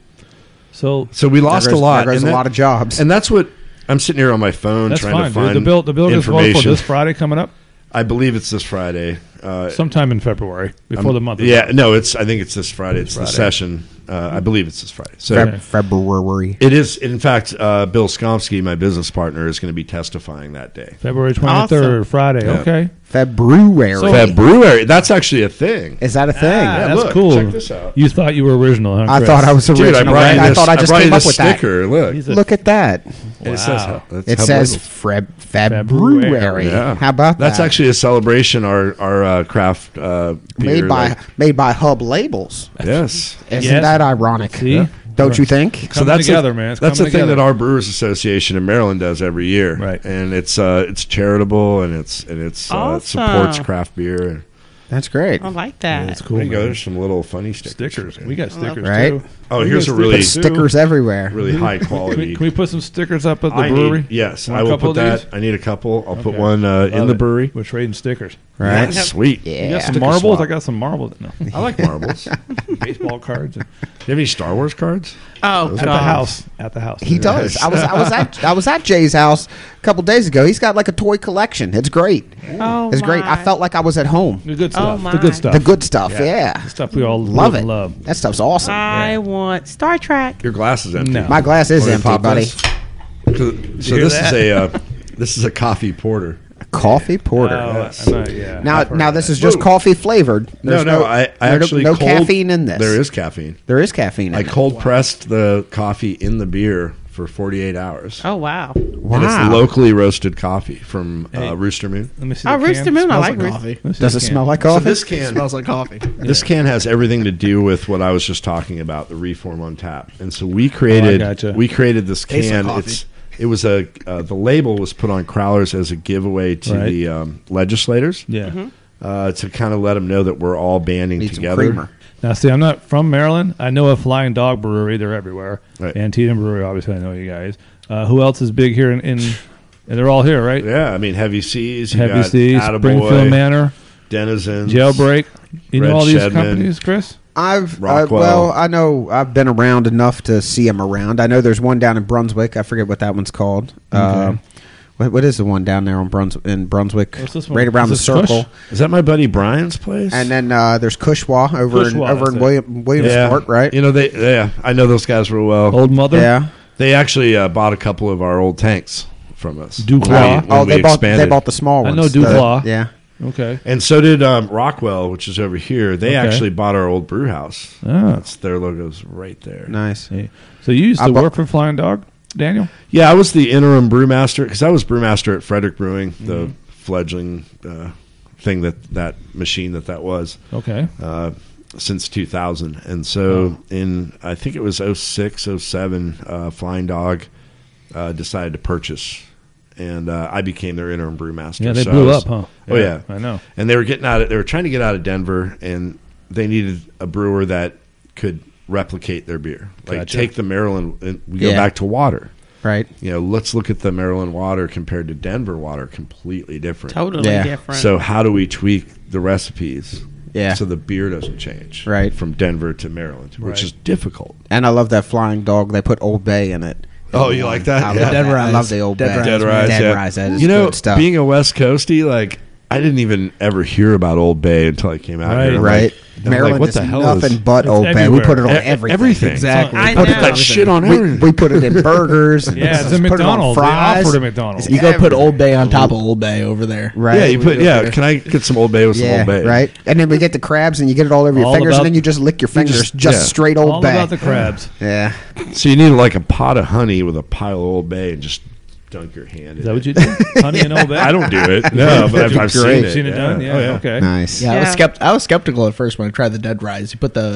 So So we lost There goes- a lot. there goes and a that- lot of jobs. and that's what I'm sitting here on my phone that's trying fine, to dude. find The bill, the bill is voted for information. this Friday coming up, I believe it's this Friday. Uh, sometime in February before um, the month. Is Yeah, up. no, it's. I think it's this Friday. It's Friday. the session. Uh, I believe it's this Friday. So Feb- February. it is. In fact, uh, Bill Skomsky, my business partner, is going to be testifying that day. February twenty-third, Awesome. Friday. Yeah. Okay. February. So- February. That's actually a thing. Is that a thing? Ah, Yeah, that's look, cool. check this out. You thought you were original, huh? I Chris? thought I was original. Dude, I brought right? you I this. thought I just brought came you up this with that. sticker. Look, He's a- Look at that. And it says Wow. that's It how says Bible- Feb- February. February. Yeah. How about That's that? actually a celebration. Our our uh, craft uh, beer, made by like- made by Hub Labels. yes. Isn't Yes. that ironic? See? Yeah. Don't you think? So Coming that's together, a, man. It's that's the coming thing together. that our Brewers Association in Maryland does every year, Right. And it's uh, it's charitable and it's and it's uh, Awesome. supports craft beer. That's great. I like that. It's cool. There you go. man. There's some little funny stickers. Stickers. We got stickers Right? too. Oh, We here's got a really stickers, too. Stickers everywhere. really high Can we, quality. can we put some stickers up at the I brewery? need, yes, Want I a will couple put of that. these? I need a couple. I'll put Okay. one uh, in Love the it. brewery. We're trading stickers. Right? Yeah, sweet. You Yeah. got some Sticker marbles? swap. I got some marbles. No. I like marbles. Do Baseball cards and, you have any Star Wars cards? Oh, at the God. house. At the house. He does. I was I was at I was at Jay's house a couple days ago. He's got like a toy collection. It's great. Oh, It's great. I my. felt like I was at home. The good Oh, stuff. my. the good stuff. The good stuff. Yeah. The stuff we all Love live it. and love. That stuff's awesome. I want Star Trek. Your glass is empty. No. My glass is Wanna empty, flip buddy. this? So, so hear this that? is a uh, this is a coffee porter. Coffee porter. Oh, Yes. I'm not- yeah, now, I've heard now of this that. is just Whoa. coffee flavored. There's no, no, I, I there's actually no cold, caffeine in this. There is caffeine. There is caffeine in I it. cold pressed the coffee in the beer for forty-eight hours. Oh, wow. Wow. And it's locally roasted coffee from Hey. uh, Rooster Moon. Let me see. Oh, the Rooster can. Moon. I Smells like like Rooster. coffee. Let me see Does the it can. smell like So coffee? this can Smells like coffee. this can has everything to do with what I was just talking about, the Reform on Tap. And so we created gotcha. we created this Tastes like can. coffee. It's it was a uh, the label was put on Crowlers as a giveaway to Right. the um, legislators. Yeah. Uh, to kind of let them know that we're all banding Need some together. creamer. Now, see, I'm not from Maryland. I know a Flying Dog Brewery. They're everywhere. Right. Antietam Brewery, obviously, I know you guys. Uh, who else is big here? In, in and they're all here, right? Yeah, I mean Heavy Seas, you Heavy got Seas, Attaboy, Springfield Manor, Denizens, Jailbreak. You Red know all these Shedman. companies, Chris? I've uh, Rockwell. well, I know I've been around enough to see them around. I know there's one down in Brunswick. I forget what that one's called. Uh, Okay. what, what is the one down there on Bruns in Brunswick? What's this one? Right around the Is this circle. Kush? Is that my buddy Brian's place? And then uh, there's Cushwa over in Cushwa, over that's in it. William, Williamsport, yeah, right? You know they, yeah, I know those guys real well. Old Mother? Yeah. They actually uh, bought a couple of our old tanks from us. Duclaw. When we- when Oh, we they bought expanded. they bought the small I ones. know the- Duclaw. yeah. Okay. And so did um, Rockwell, which is over here. They Okay. actually bought our old brew house. Ah. That's their logos right there. Nice. Hey. So you used I to bu- work for Flying Dog, Daniel? Yeah, I was the interim brewmaster because I was brewmaster at Frederick Brewing, the fledgling uh, thing that that machine that that was. Okay. Uh, since two thousand. And so in, I think it was oh six, oh seven, uh, Flying Dog uh, decided to purchase. And uh, I became their interim brewmaster. Yeah, they So blew I was- up, huh? Oh, yeah. I know. And they were getting out of, they were trying to get out of Denver, and they needed a brewer that could replicate their beer. Like Gotcha. take the Maryland, and we go Yeah. back to water. Right. You know, let's look at the Maryland water compared to Denver water, completely different. Totally Yeah. different. So how do we tweak the recipes Yeah. so the beer doesn't change Right. from Denver to Maryland, which Right. is difficult. And I love that Flying Dog. They put Old Bay in it. Oh, you like that? I Yeah. love Dead that. I Rise. love the Old Dead Bay. Rise, Dead man. Rise, Dead yeah. Rise. That is You know, good stuff. being a West Coastie, like I didn't even ever hear about Old Bay until I came out Right. here. I'm right. like- I'm Maryland like, what is the hell nothing is but It's Old Bay. We put it on E- everything. everything? Exactly. I Put know. that shit on We, everything. we put it in burgers. And Yeah, it's in put it on McDonald's. They fries. offered at McDonald's. You go put Everything. Old Bay on top of Old Bay over there. Right. yeah, you put. We Yeah, go there. can I get some Old Bay with some Yeah, Old Bay? right. And then we get the crabs, and you get it all over your All fingers, about- and then you just lick your fingers, just- just, yeah. straight Old All Bay. about the crabs. yeah, So you need like a pot of honey with a pile of Old Bay and just dunk your hand in Is that it. what you do? Honey and Old Bay? I don't do it. No, but I've, I've seen Great. it. Seen it done? Yeah. Oh, yeah. Okay. nice. Yeah, I was Yeah. skept- I was skeptical at first when I tried the Dead Rise. You put the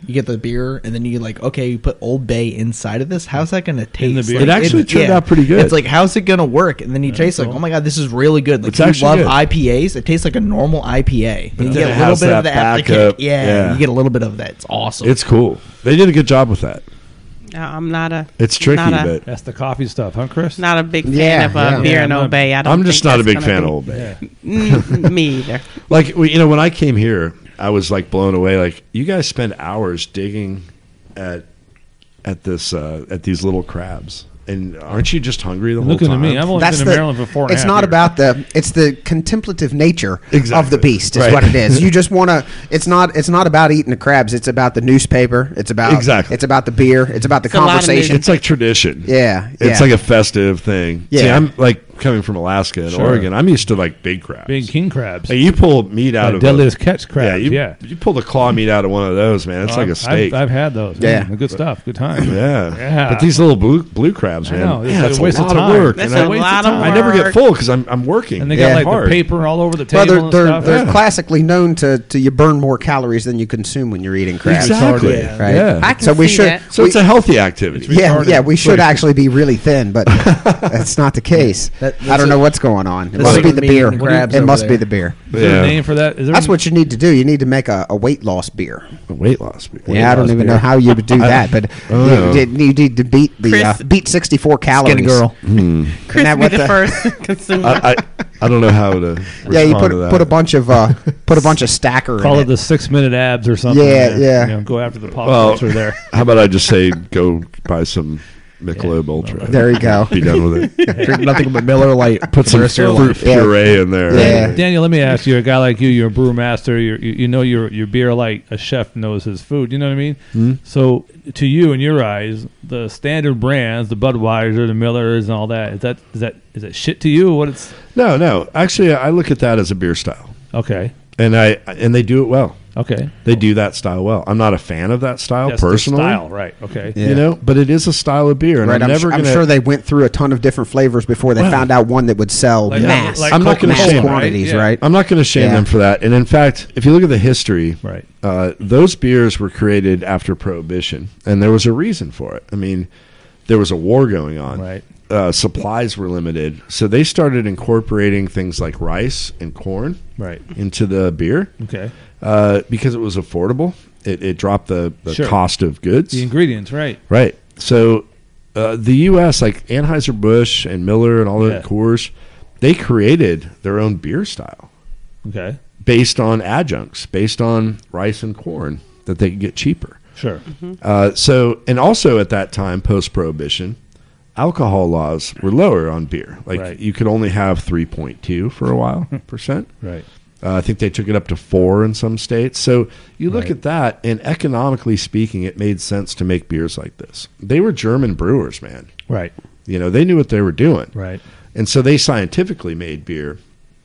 you get the beer, and then you like, okay, you put Old Bay inside of this. How's that going to taste? In the beer? Like, It actually turned out pretty good. It's like, how's it going to work? And then you taste like, cool. oh my god, this is really good. Like, It's if you actually love good. I P As. It tastes like a normal I P A. But And you then get it a little has bit of that the afterkick. backup. Yeah, Yeah. you get a little bit of that. It's awesome. It's cool. They did a good job with that. Uh, I'm not a. It's tricky, not a, but That's the coffee stuff, huh, Chris? not a big fan Yeah, of uh, yeah. beer Yeah, and I'm Old not- Bay. I don't. I'm just think not a that's big gonna fan be- of Old Bay. Yeah. Mm, me either. Like we- you know, when I came here, I was like blown away. Like you guys spend hours digging at at this uh, at these little crabs, and aren't you just hungry the whole Looking time? at me, I've only That's been the. in Maryland for four and a it's half not years. about the. It's the contemplative nature of Exactly. the beast. Is Right. what it is. You just want to. It's not. It's not about eating the crabs. It's about the newspaper. It's about Exactly. It's about the beer. It's about the It's a lot of conversation. It's like tradition. Yeah, It's yeah. like a festive thing. Yeah. See, I'm like coming from Alaska and Sure. Oregon. I'm used to like big crabs. Big king crabs. Like, you pull meat out Like of deadliest a, catch crabs. Yeah, you, Yeah. you pull the claw meat out of one of those, man. It's Oh, like a I've- steak. I've, I've had those. Yeah. Mm, good stuff. Good time. yeah. Yeah. But these little blue blue crabs, I man. know. It's man, a that's waste a of lot of, time. work. That's and a I, lot of I never get work. full because I'm I'm working. And they Yeah. got like hard. the paper all over the Well, table they're and they're, stuff. they're Yeah. classically known to, to you burn more calories than you consume when you're eating crabs. Exactly. Yeah. Right. Yeah. I can So we see should- that. So it's we- a healthy activity. Yeah, retarded. yeah, we should actually be really thin, but that's not the case. That- I that's don't a- know what's going on. It that's must like be the me beer. eating crabs It over must be there. the beer. Is there Yeah. a name for that? Is there That's a- what you need to do. You need to make a, a weight loss beer. Weight loss. Weight Yeah, I don't loss even beer. know how you would do that, but don't you, know. you need you need to beat the Chris- uh, beat sixty-four calories. Skinny girl. Chris that be what the the- first consumer. I, I I don't know how to. Yeah, you respond put to that. put a bunch of uh, put a bunch of stacker Call in it it. the six minute abs or something. Yeah, man. yeah. You know, go after the pop Well, culture there. How about I just say go buy some Michelob Ultra? There you go. Be done with it. Drink nothing but Miller Light. Put for some the rest of your fruit life. Yeah. puree in there. Yeah. Daniel, let me ask you, a guy like you, you're a brewmaster, you're, you you know your your beer like a chef knows his food. You know what I mean? Hmm? So, to you, in your eyes, the standard brands, the Budweiser, the Millers, and all that, is that is that is that shit to you? Or what it's No, no. Actually, I look at that as a beer style, okay, and I and they do it well. okay. They do that style well. I'm not a fan of that style That's the personally, style, right? Okay. Yeah. you know, but it is a style of beer, and Right, I'm, I'm, never su- I'm gonna. sure they went through a ton of different flavors before they Well, found out one that would sell Like- mass. like I'm not gonna Coca-Cola, shame right? quantities, Yeah. right? I'm not going to shame Yeah. them for that. And in fact, if you look at the history, Right. uh, those beers were created after Prohibition, and there was a reason for it. I mean, there was a war going on. Right. Uh, supplies were limited, so they started incorporating things like rice and corn Right. into the beer Okay. uh, because it was affordable. It, it dropped the, the Sure. cost of goods. The ingredients, right? Right. So uh, the U S, like Anheuser-Busch and Miller and all the Yeah. Coors, they created their own beer style Okay. based on adjuncts, based on rice and corn that they could get cheaper. Sure. Uh, so, and also at that time, post-prohibition, alcohol laws were lower on beer. Like Right. you could only have three point two for a while percent. Right. Uh, I think they took it up to four in some states. So you look Right. at that, and economically speaking, it made sense to make beers like this. They were German brewers, man. Right. You know, they knew what they were doing. Right. And so they scientifically made beer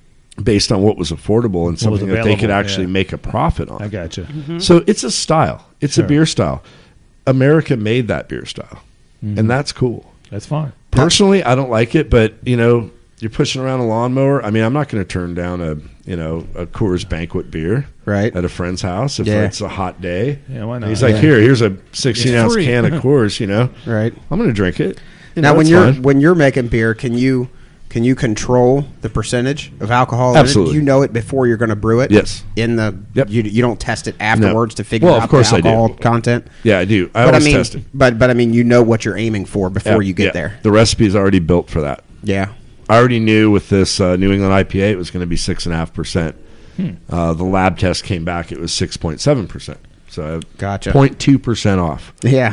based on what was affordable and What was something that they could available, actually yeah. make a profit on. I got you. So it's a style. It's Sure. a beer style. America made that beer style, Mm-hmm. and that's cool. That's fine. Personally, I don't like it, but you know, you're pushing around a lawnmower. I mean, I'm not going to turn down a you know a Coors Banquet beer Right. at a friend's house if Yeah. it's a hot day. Yeah, why And not? he's like, Yeah. here, here's a sixteen It's ounce free. can of Coors. You know, Right. I'm going to drink it. You Now, know, when it's you're fine. when you're making beer, can you can you control the percentage of alcohol? in it? Absolutely. You know it before you're going to brew it. Yes. In the Yep. you you don't test it afterwards to figure Well, out of course the I do. alcohol content. yeah, I do. I but I always mean, test it. but but I mean, you know what you're aiming for before Yeah, you get yeah. there. The recipe is already built for that. Yeah. I already knew with this uh, New England I P A it was going to be six and a half percent. Hmm. Uh, the lab test came back; it was six point seven percent. So, Gotcha. zero point two percent off. Yeah.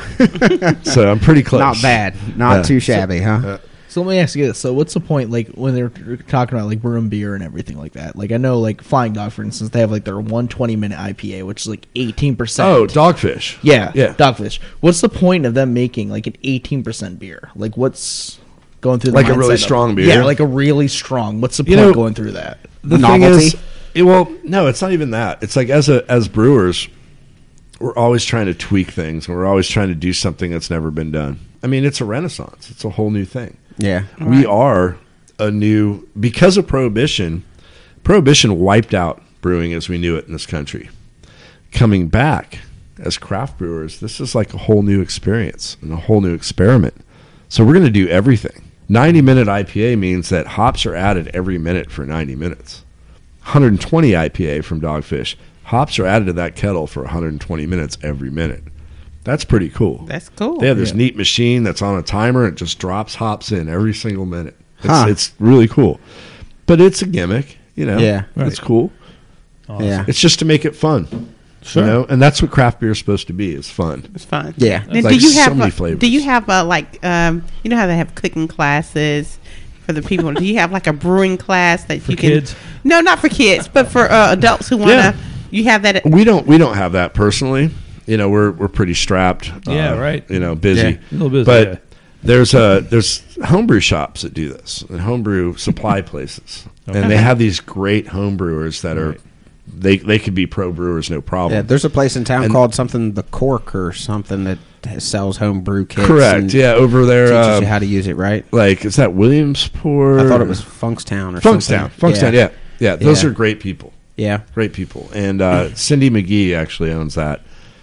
So I'm pretty close. Not bad. Not Yeah. too shabby, huh? So let me ask you this: so what's the point, like when they're talking about like brewing beer and everything like that? Like I know, like Flying Dog, for instance, they have like their one twenty minute I P A, which is like eighteen percent. Oh, Dogfish. yeah, yeah. Dogfish. What's the point of them making like an eighteen percent beer? Like what's going through the Like a really mindset of- strong beer? Yeah, like a really strong. What's the You point know, going through that? The Novelty? thing is, it, well, no, it's not even that. It's like as a as brewers, we're always trying to tweak things, and we're always trying to do something that's never been done. I mean, it's a renaissance. It's a whole new thing. Yeah. We are a new because of prohibition. Prohibition wiped out brewing as we knew it in this country. Coming back, as craft brewers, this is like a whole new experience and a whole new experiment. So we're going to do everything. ninety minute I P A means that hops are added every minute for ninety minutes. one hundred twenty I P A from Dogfish, hops are added to that kettle for one hundred twenty minutes every minute. That's pretty cool. That's cool. They have this Yeah. neat machine that's on a timer. It just drops hops in every single minute. It's, Huh. it's really cool. But it's a gimmick, you know. Yeah. It's cool. Awesome. Yeah. It's just to make it fun. Sure. You know? And that's what craft beer is supposed to be, is fun. It's fun. Yeah. Now, Like do you so have many uh, flavors. do you have uh, like um, you know how they have cooking classes for the people? Do you have like a brewing class that For you can? kids? No, not for kids, but for uh, adults who want to. Yeah. You have that. At, We don't we don't have that personally. You know, we're we're pretty strapped. Yeah, uh, right. You know, busy. Yeah. A little busy, But yeah. there's uh there's homebrew shops that do this, and homebrew supply places. Okay. And they have these great home brewers that are they they could be pro brewers, no problem. Yeah, there's a place in town And- called something the Cork or something that sells home brew kits. Correct. and Yeah, over there. teaches Uh, you how to use it, right? like, is that Williamsport? I thought it was Funkstown or Funkstown. something. Funkstown. Yeah. yeah, Those Yeah. are great people. Yeah. Great people. And uh, Cindy McGee actually owns that,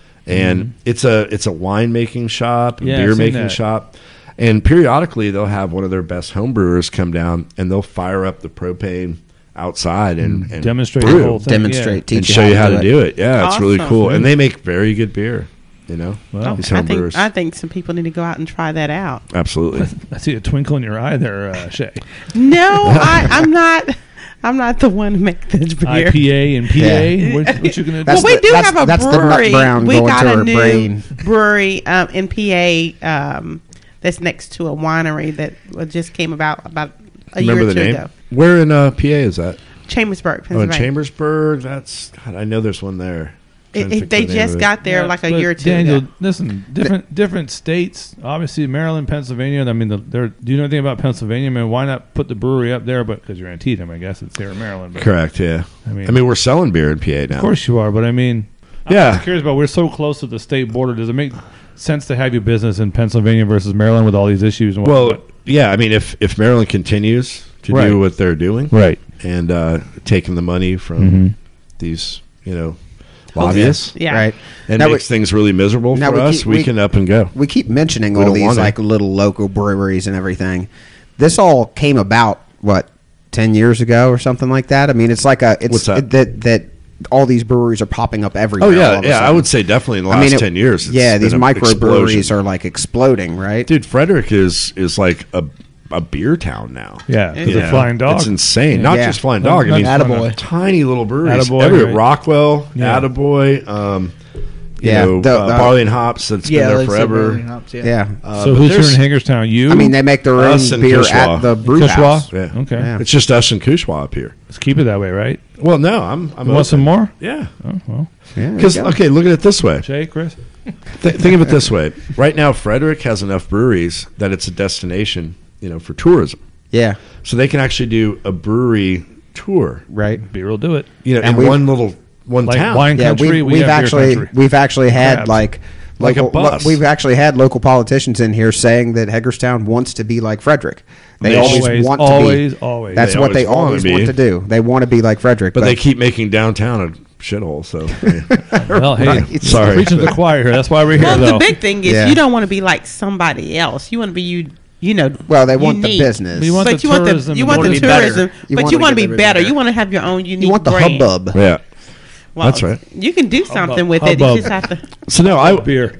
and it's a it's a winemaking shop, a Yeah, beer I've seen making that. shop, and periodically they'll have one of their best home brewers come down and they'll fire up the propane outside and, and Demonstrate brew the whole thing. Demonstrate, teach and you show how you to how do to it. do it. Yeah, it's really Awesome. cool, and they make very good beer. You know, Wow. these I home think brewers. I think some people need to go out and try that out. Absolutely. I see a twinkle in your eye there, uh, Shay. No, I, I'm not. I'm not the one to make this beer. I P A and P A. Yeah. What, what you gonna do? That's well, we the- do that's- have a that's the nut brewery. brown we going got to a her new brain. brewery um, in P A um, that's next to a winery that just came about about a Remember year or the two name? ago. Where in uh, P A is that? Chambersburg, Oh, in Pennsylvania. Chambersburg. That's God, I know there's one there. Trying It, to it, think they of the name just of it. got there Yeah, like a but year or two Daniel, ago. listen, different different states. Obviously, Maryland, Pennsylvania. I mean, the, they're, do you know anything about Pennsylvania? I mean, why not put the brewery up there? But because you're Antietam, I guess it's there in Maryland. But Correct. Yeah. I I mean- mean, we're selling beer in P A now. Of course you are, but I mean, I'm Yeah. just curious about. We're so close to the state border. Does it make sense to have your business in Pennsylvania versus Maryland with all these issues? And Well, whatnot? yeah. I mean, if if Maryland continues to Right. do what they're doing, right. and uh, taking the money from Mhm. these, you know, lobbyists, Yeah. Right. and Now makes we- things really miserable now for we us, keep- we, we- can up and go. We keep mentioning We all don't these want like it. little local breweries and everything. This all came about what ten years ago or something like that. I mean, it's like a it's What's that? it- that that all these breweries are popping up everywhere. Oh yeah, all of a yeah. I sudden. would say definitely in the last I mean, it- ten years. it's yeah, these been an microbreweries explosion. are like exploding, right? Dude, Frederick is is like a a beer town now. Yeah, Yeah. the Yeah. flying dog. It's insane. Yeah. Not Yeah. just flying No, dog. not I mean, just Attaboy. tiny little breweries. Attaboy, Everywhere. right. Rockwell, Yeah. Attaboy, um, you Yeah, know, the- uh, the- barley and hops. That's Yeah, been there like forever. Suburban Hops, yeah. Yeah. Uh, so but who's here there's- in Hagerstown? You? I mean, they make their own Us and beer Kushwa. at the brew Kushwa? house. Yeah. Okay. Yeah. It's just us and Kushwa up here. Let's keep it that way, right? Well, no, I'm. I'm You want open. some more? Yeah. Oh well, Yeah, there you Because go. okay, look at it this way. Jay, Chris. Th- think of it this way. Right now, Frederick has enough breweries that it's a destination, you know, for tourism. Yeah, So they can actually do a brewery tour, right. Beer will do it. you know, And in we've- one little one Like town. wine Yeah, country. we've, we we've have beer actually country. we've actually had Crabs. like Like a local, bus. we've actually had local politicians in here saying that Hagerstown wants to be like Frederick. They Always, always, want to always, be. always. That's They what they always wanna always be. want to do. They want to be like Frederick, but they keep making downtown a shithole. So yeah. Well, hey, Right. Sorry. preaching to the choir. That's why we're here, Well, though. the big thing is Yeah. you don't want to be like somebody else. You want to be you. You know. well, they want the unique. business. But you want But the you want the tourism you in want order the to be better. tourism, You but wanna you want to give be everything better. better. You want to have your own unique. you want the brand. hubbub. yeah. Well, That's right. You can do something with it. Hubbub. You just have to. So no, I beer.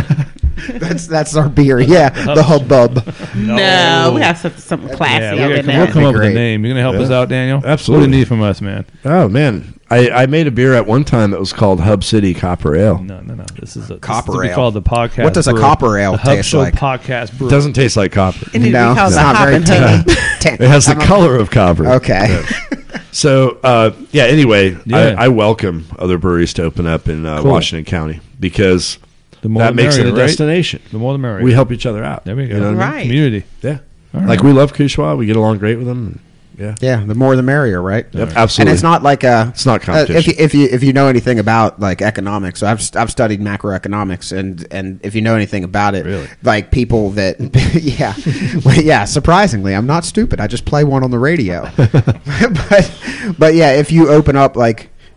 That's that's our beer. Yeah, the hubbub. No, we have something, something classy Yeah, over we're gonna, there. we'll come That'd up be with a great. name. You're gonna help Yeah. us out, Daniel? Absolutely. What do you need from us, man? oh man, I, I made a beer at one time that was called Hub City Copper Ale. No, no, no. This is a Copper this is what we ale. call the podcast. What does a brew. copper ale the Hub taste Show like? Podcast brew. It doesn't taste like copper. It needs No, to be called it's the not Hop very and Honey. tan. It has the I'm a- color of copper. Okay. So uh, yeah. Anyway, Yeah. I, I welcome other breweries to open up in uh, Cool. Washington County because The more that the makes it a merrier, right? destination. The more the merrier. We help each other out. There we go. You know what I mean? Right. Community. Yeah. All Like right. we love Kushwa. We get along great with them. Yeah. Yeah, the more the merrier, right? Yep. And Absolutely. it's not like a. It's not uh, competition. if you, if you if you know anything about like economics, so I've I've studied macroeconomics, and and if you know anything about it, Really? like people that yeah, well, yeah. Surprisingly, I'm not stupid. I just play one on the radio. but but yeah, if you open up like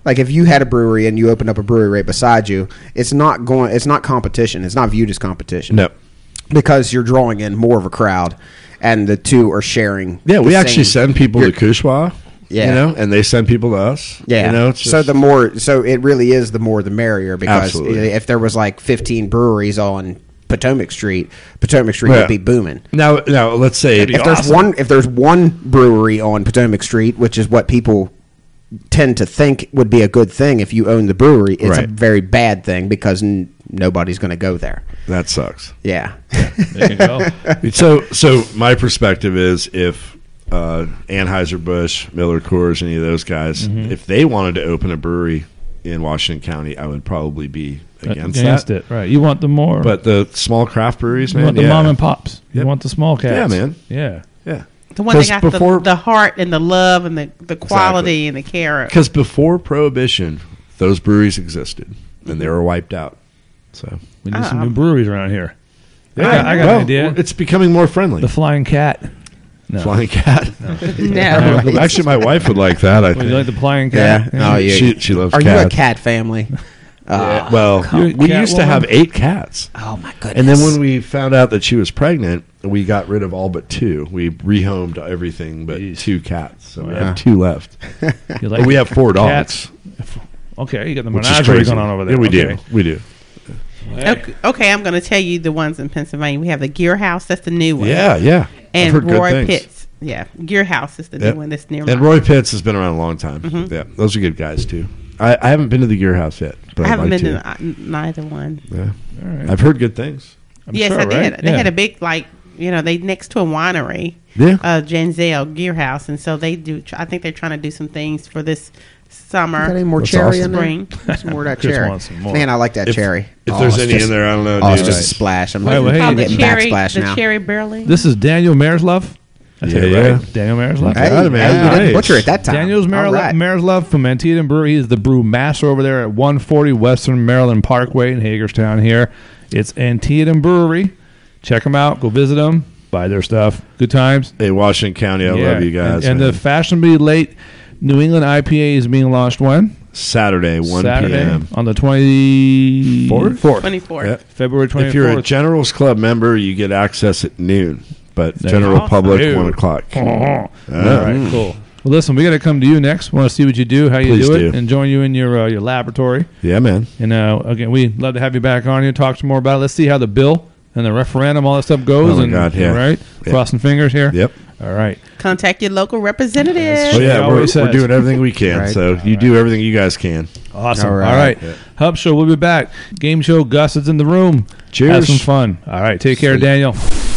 Like if you had a brewery and you opened up a brewery right beside you, it's not going. It's not competition. It's not viewed as competition. No. Because you're drawing in more of a crowd, and the two are sharing. Yeah, the we actually same- send people to you're- Kushwa. Yeah. You know, and they send people to us. Yeah. You know, it's so just- the more, so it really is the more the merrier, because Absolutely. if there was like fifteen breweries on Potomac Street, Potomac Street Yeah. would be booming. now, now let's say If there's one, if there's one brewery on Potomac Street, which is what people tend to think would be a good thing if you own the brewery, it's a Right. very bad thing because n- nobody's going to go there. that sucks. Yeah. There you go. So, so my perspective is if uh, Anheuser-Busch, Miller Coors, any of those guys, Mm-hmm. if they wanted to open a brewery in Washington County, I would probably be against, Against that. it, right? You want the more, But the small craft breweries, you man, want the yeah. mom and pops. You Yep. want the small cats. Yeah, man. Yeah. Yeah. The one that 'Cause got before- the, the heart and the love and the, the quality and the care. Because before Prohibition, those breweries existed, and they were wiped out. So, We need some Um, new breweries around here. I got, I got well, an idea. it's becoming more friendly. The Flying Cat. No. Flying cat. No. Actually, my wife would like that. I Would think. you like the Flying Cat? Yeah. Oh, yeah. She she loves Are cats. you a cat family? Yeah, well, You're a we cat used to woman? have eight cats. Oh my goodness. And then when we found out that she was pregnant, we got rid of all but two. We rehomed everything but Jeez. two cats. So we Wow. have two left. You But we have four cats? dogs. Okay, you got the Which is menagerie crazy. going on over there. Yeah, we okay. do. We do. Hey. Okay, okay, I'm going to tell you the ones in Pennsylvania. We have the Gear House. That's the new one. Yeah, yeah. I've And heard good Roy things. Pitts. Yeah, Gear House is the Yep. new one that's near And mine. Roy Pitts has been around a long time. Mhm. Yeah, those are good guys too. I, I haven't been to the Gear House yet, but I I'd haven't like been to. to n- neither one. Yeah. All right. I've heard good things. I'm yes, sure, I did. right? They Yeah. had a big, like, you know, they next to a winery, Yeah. uh, Janzel Gear House, and so they do. I think they're trying to do some things for this summer. Got any more That's cherry awesome. in Spring. there? Some more of that Chris cherry. wants some more. Man, I like that If, cherry. if Oh, there's it's any just- in there, I don't know. Oh, it's dude. just a splash. I'm, Right, well, hey, Oh, I'm the getting cherry, backsplash the now. cherry barley. This is Daniel Mareslove. I Yeah, said it yeah. right. Daniel Mareslove. Hey, Got it, man. hey, you didn't Nice. butcher it that time. Daniel's All Mareslove, right. Mareslove from Antietam Brewery. He's the brew master over there at one forty Western Maryland Parkway in Hagerstown here. It's Antietam Brewery. Check them out. Go visit them. Buy their stuff. Good times. Hey, Washington County, I Yeah. love you guys. And, and man. the fashionably late New England I P A is being launched when? Saturday, one Saturday p.m. on the twenty-fourth. twenty-fourth. Yeah. February twenty-fourth. If you're a Generals Club member, you get access at noon, but There General you go. Public, Ew. one o'clock. All Uh, right, cool. Well, listen, we got to come to you next. Want to see what you do, how you Please do it, do. and join you in your uh, your laboratory. Yeah, man. And uh, again, we'd love to have you back on here, talk some more about it. Let's see how the bill and the referendum, all that stuff goes. Oh, my and, God, yeah. Right? Yeah. Crossing fingers here. Yep. All right. Contact your local representative. Oh, She yeah, we're, always we're says. doing everything we can. Right. So you do everything you guys can. Awesome. All All right. right. Yeah. Hub Show, we'll be back. Game Show, Gus is in the room. Cheers. Have some fun. All right. Take care, Sweet. Daniel.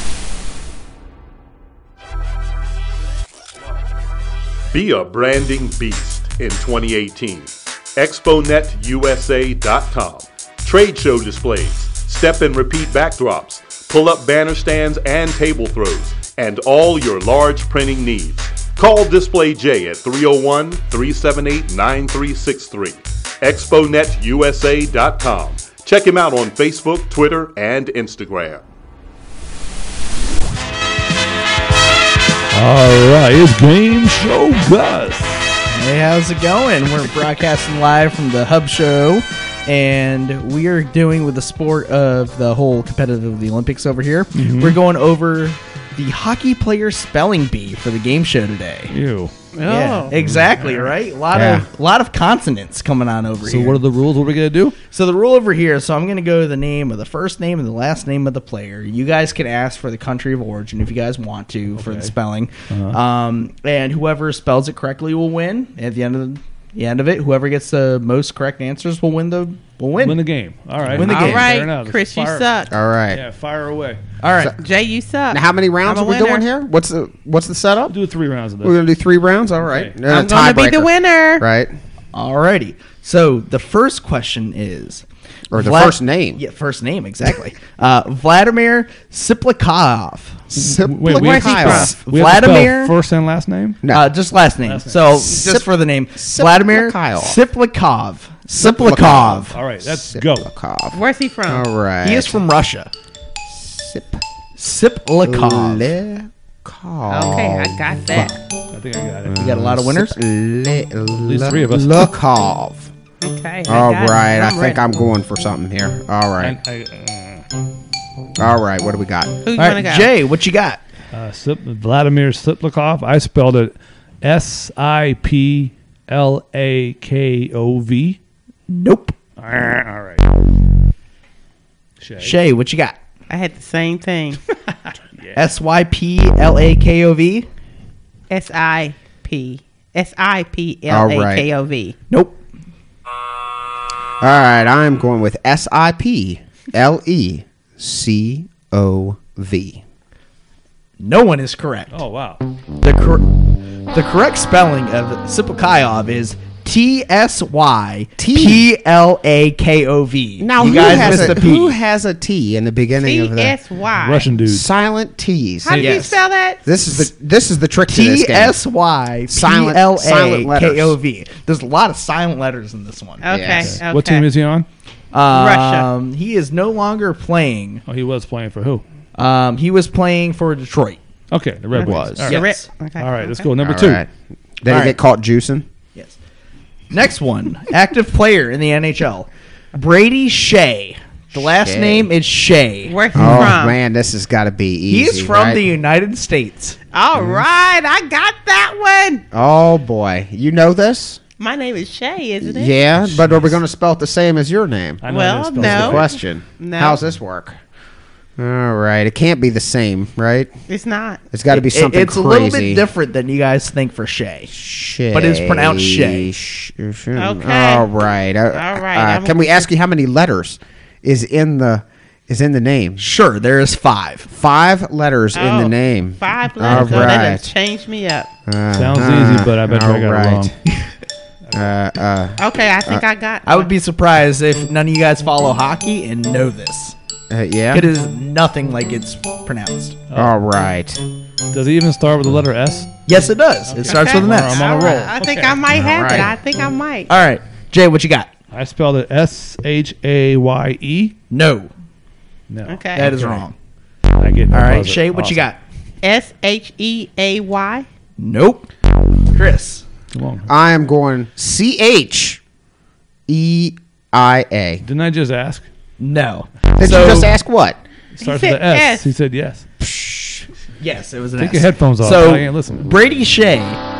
Be a branding beast in twenty eighteen. expo net U S A dot com. Trade show displays, step and repeat backdrops, pull up banner stands and table throws, and all your large printing needs. Call Display J at three oh one, three seven eight, nine three six three. expo net U S A dot com. Check him out on Facebook, Twitter, and Instagram. All right. It's Game Show, Gus. Hey, how's it going? We're broadcasting live from the Hub Show, and we are doing with the sport of the whole competitive of the Olympics over here. We're going over the hockey player spelling bee for the game show today. You. Yeah, Oh. exactly, right? A lot Yeah. of lot of consonants coming on over So here. what are the rules? What are we going to do? So the rule over here, so I'm going to go to the name of the first name and the last name of the player. You guys can ask for the country of origin if you guys want to for the Okay. spelling. Uh-huh. Um, and whoever spells it correctly will win. At the end of the, the end of it, whoever gets the most correct answers will win the will win. Win the game. All right. Win the All game. right, Fair enough. Chris, you Fire- suck. All right. Yeah, fire away. All right. Jay, you suck. Now, how many rounds I'm are a we doing winner. here? What's the What's the setup? Do three rounds of this. We're gonna do three rounds. All right. Okay. And a I'm going to be the tiebreaker. winner. Right. Alrighty. So the first question is, Or the Vlad- first name. Yeah, first name exactly. uh, Vladimir Siplikov. Wait, we Where's he Kyle. from? We have to spell Vladimir. first and last name? No. Uh, just last name. Last name. So Sip- just for the name, Siplikov. Vladimir Siplikov. Siplikov. All right, let's go. Siplikov. Where's he from? All right. He is from Russia. Sip. Siplikov. Le- Okay, I got that. I think I got it. You got a lot of winners. At least three of us. Lukov. Okay. I All got it. right, I I'm think ready. I'm going for something here. All right, I, uh, all right. What do we got? Who you All want to right, go? Jay, what you got? uh, Slip, Vladimir Sliplikov. I spelled it S I P L A K O V. Nope. All right. Shay. Shay, what you got? I had the same thing. S Y P L A K O V. S I P S I P L A K O V. Nope. All right, I'm going with S I P L E C O V. No one is correct. Oh, wow. The cor- the correct spelling of Sipakayov is T S Y P L A K O V. Now, you who guys has, missed a, the P. who has a T in the beginning T of the S Y. Russian dude. silent T's? How do you Yes. spell that? This is the this is the trick to this T game. S Y P Silent- L silent A letters. K O V. There's a lot of silent letters in this one. Okay. Yes. okay. What team is he on? Um, he is no longer playing. Oh, he was playing for who? Um, he was playing for Detroit. Okay, the Red Was. Wings. All Yeah. right, Yes. Okay. All right let's okay. go. Number All two. right. Did All he right. get caught juicing? Yes. Next one, active player in the N H L, Brady Shea. The last Shea. name is Shea. Where's he Oh from? man, this has got to be easy. He is from right? the United States. All right, I got that one. Oh boy, you know this? My name is Shay, isn't it? Yeah, but are we going to spell it the same as your name? I know Well, how to spell no. That's it. the question. No. How's this work? All right, it can't be the same, right? It's not. It's got to be It- something it's crazy. a little bit different than you guys think for Shea. Shay. But it's pronounced Shay. Sh- sh- Okay. All right. Uh, All right, uh, I'm- can we ask you how many letters is in the is in the name? Sure, there is five. Five letters in the Oh, name. Five letters. All Oh, that right. has changed me up. Uh, Sounds uh, easy, but I bet you I all got right. it wrong. Uh, uh, Okay, I think I got. I would be surprised if none of you guys follow hockey and know this. uh, yeah. It is nothing like it's pronounced. All right. Does he even start with the letter S? Yes, it does. It starts Okay. with an S. I'm on a All roll. right, I think Okay. I might have All it. right. I think I might. All right, Jay, what you got? I spelled it S H A Y E. No, No. Okay. that is Okay. wrong. I get no All right, buzzer. Shay, what you Awesome. got? S H E A Y. Nope. Chris. Come on. I am going C H E I A. Didn't I just ask? No. Did So- you just ask what? It starts said with the S. S. He said yes. Yes, it was an Take S. your headphones off. So I ain't listening. Brady Shea.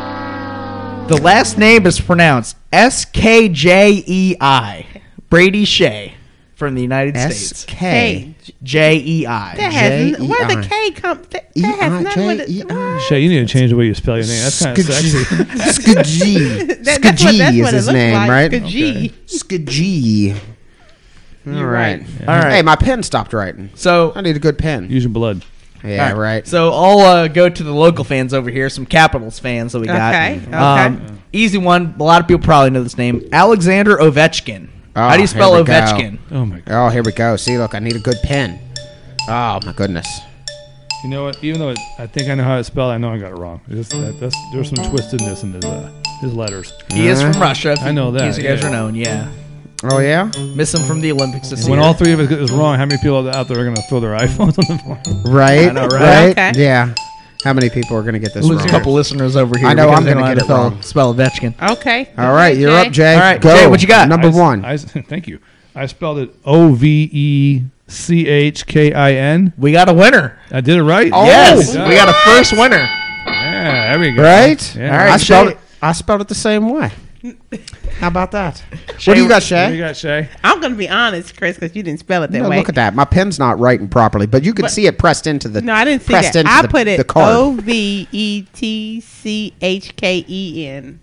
The last name is pronounced S K J E I. Brady Shea from the United S States. K J E I. That has J E n- where the I. K come? That, E that has I nothing with J E it. I. Shay, you need to change the way you spell your name. That's kind of sexy. Skajee. That- that's what, Skajee that's is what it his looks name, like. right? Skajee. Skajee. All You're right. right. All right. Hey, my pen stopped writing. So, I need a good pen. Using blood. Yeah, all right. So I'll uh, go to the local fans over here, some Capitals fans that we got. Okay, okay. Um, easy one. A lot of people probably know this name. Alexander Ovechkin. Oh, How do you spell here we go. Ovechkin? Oh my god. Oh, here we go. See, look, I need a good pen. Oh my goodness. You know what? Even though it, I think I know how it's spelled, I know I got it wrong. It's just, that, that's, there's some twistedness in his uh, his letters. He is Uh, from Russia. I know in that, case you guys yeah. are known, yeah. Oh yeah. Miss him from the Olympics this When year. all three of us get this wrong, how many people out there are going to throw their iPhones on the floor? Right. I know, right? Right. Okay. Yeah. How many people are going to get this Lose wrong? a couple listeners over here. I know because I'm they gonna don't get know it how to wrong. Spell Ovechkin. Okay. All right, you're up, Jay. All right, Go. Jay, what you got? Number I s- one. I s- thank you. I spelled it O V E C H K I N. We got a winner. I did it right. Oh, yes, Yeah. we got a first winner. Yeah, there we go. Right. Yeah. All right, I spelled Shay. it. I spelled it the same way. How about that? Shay, what do you got, What do Shay? you got, Shay? I'm gonna be honest, Chris, because you didn't spell it that No, way. look at that. My pen's not writing properly, but you can But- see it pressed into the. No, I didn't see pressed that. into I the, put the it card. O V E T C H K E N.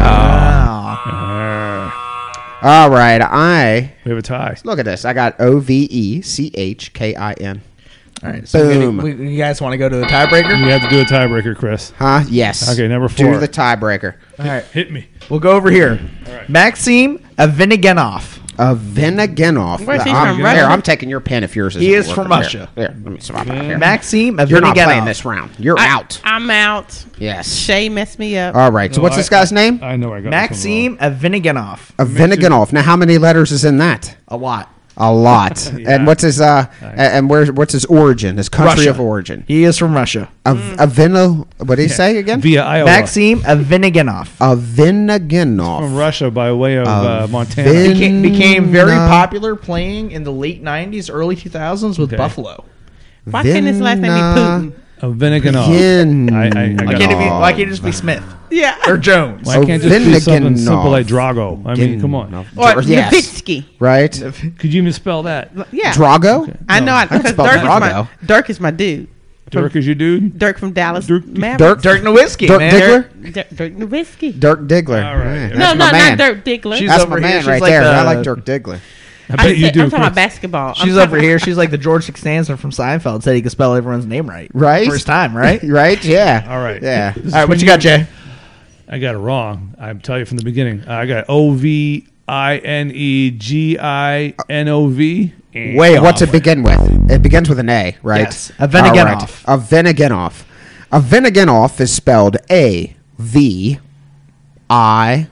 All right, I We have a tie. look at this. I got O V E C H K I N. All right, so we're Boom. gonna- we, you guys want to go to the tiebreaker? You have to do a tiebreaker, Chris. Huh? Yes. Okay, number four. Do the tiebreaker. All right, Hit me. we'll go over here. Maxim Aviniganov. A Vinagenov. Where's he I'm, from, Here, Russia? I'm taking your pen if yours is. He is from Russia. Here, let me swap out here. Maxim Aviniganov. You're not playing this round. You're I- out. I'm out. Yes. Shay messed me up. All right. So No, what's I- this guy's name? I know I got Maxim Aviniganov. A Vinagenov. Now, how many letters is in that? A lot. A lot. Yeah. And what's his uh and where's what's his origin? His country Russia. of origin? He is from Russia. A Avino. What did he say again? Via Iowa. Maxim Avinaginov. Avinaginov. From Russia by way of uh, Montana. Avin- Became, became very Vina- popular playing in the late nineties, early two thousands with Okay. Buffalo. Why can't his last name be Putin? A Vinaganov. Vin- I, I, I Why got can't, it be, it. why can't it just be Smith Yeah. or Jones? Why can't it just be something Vinaganov. simple like Drago? I mean, come on. Or Yes. Nowitzki. Right? Could you even spell that? Yeah. Drago? I know. I, because spell Dirk is, my, Drago. Dirk is my dude. Dirk is your dude? Dirk from Dallas. Dirk- Mavericks. Dirk Dirk Nowitzki, Dirk man. Diggler? Dirk, Dirk Nowitzki. Dirk Diggler. All right. Yeah, No, No, that's no, my man. not Dirk Diggler. She's That's over my here. man She's right like there. the- I like Dirk Diggler. I I'm, bet just you saying- do. I'm talking about Chris. basketball. I'm She's talking over here. She's like the George Costanza from Seinfeld. Said he could spell everyone's name right. Right? First time, right? Right? Yeah. All right. Yeah. This is All right, what when you got, Jay? I got it wrong. I'm telling you from the beginning. I got O V I N E G I N O V. Way What's off. it begin with? It begins with an A, right? Yes. Avinaginov. All right. Avinaginov. Avinaginov is spelled A V I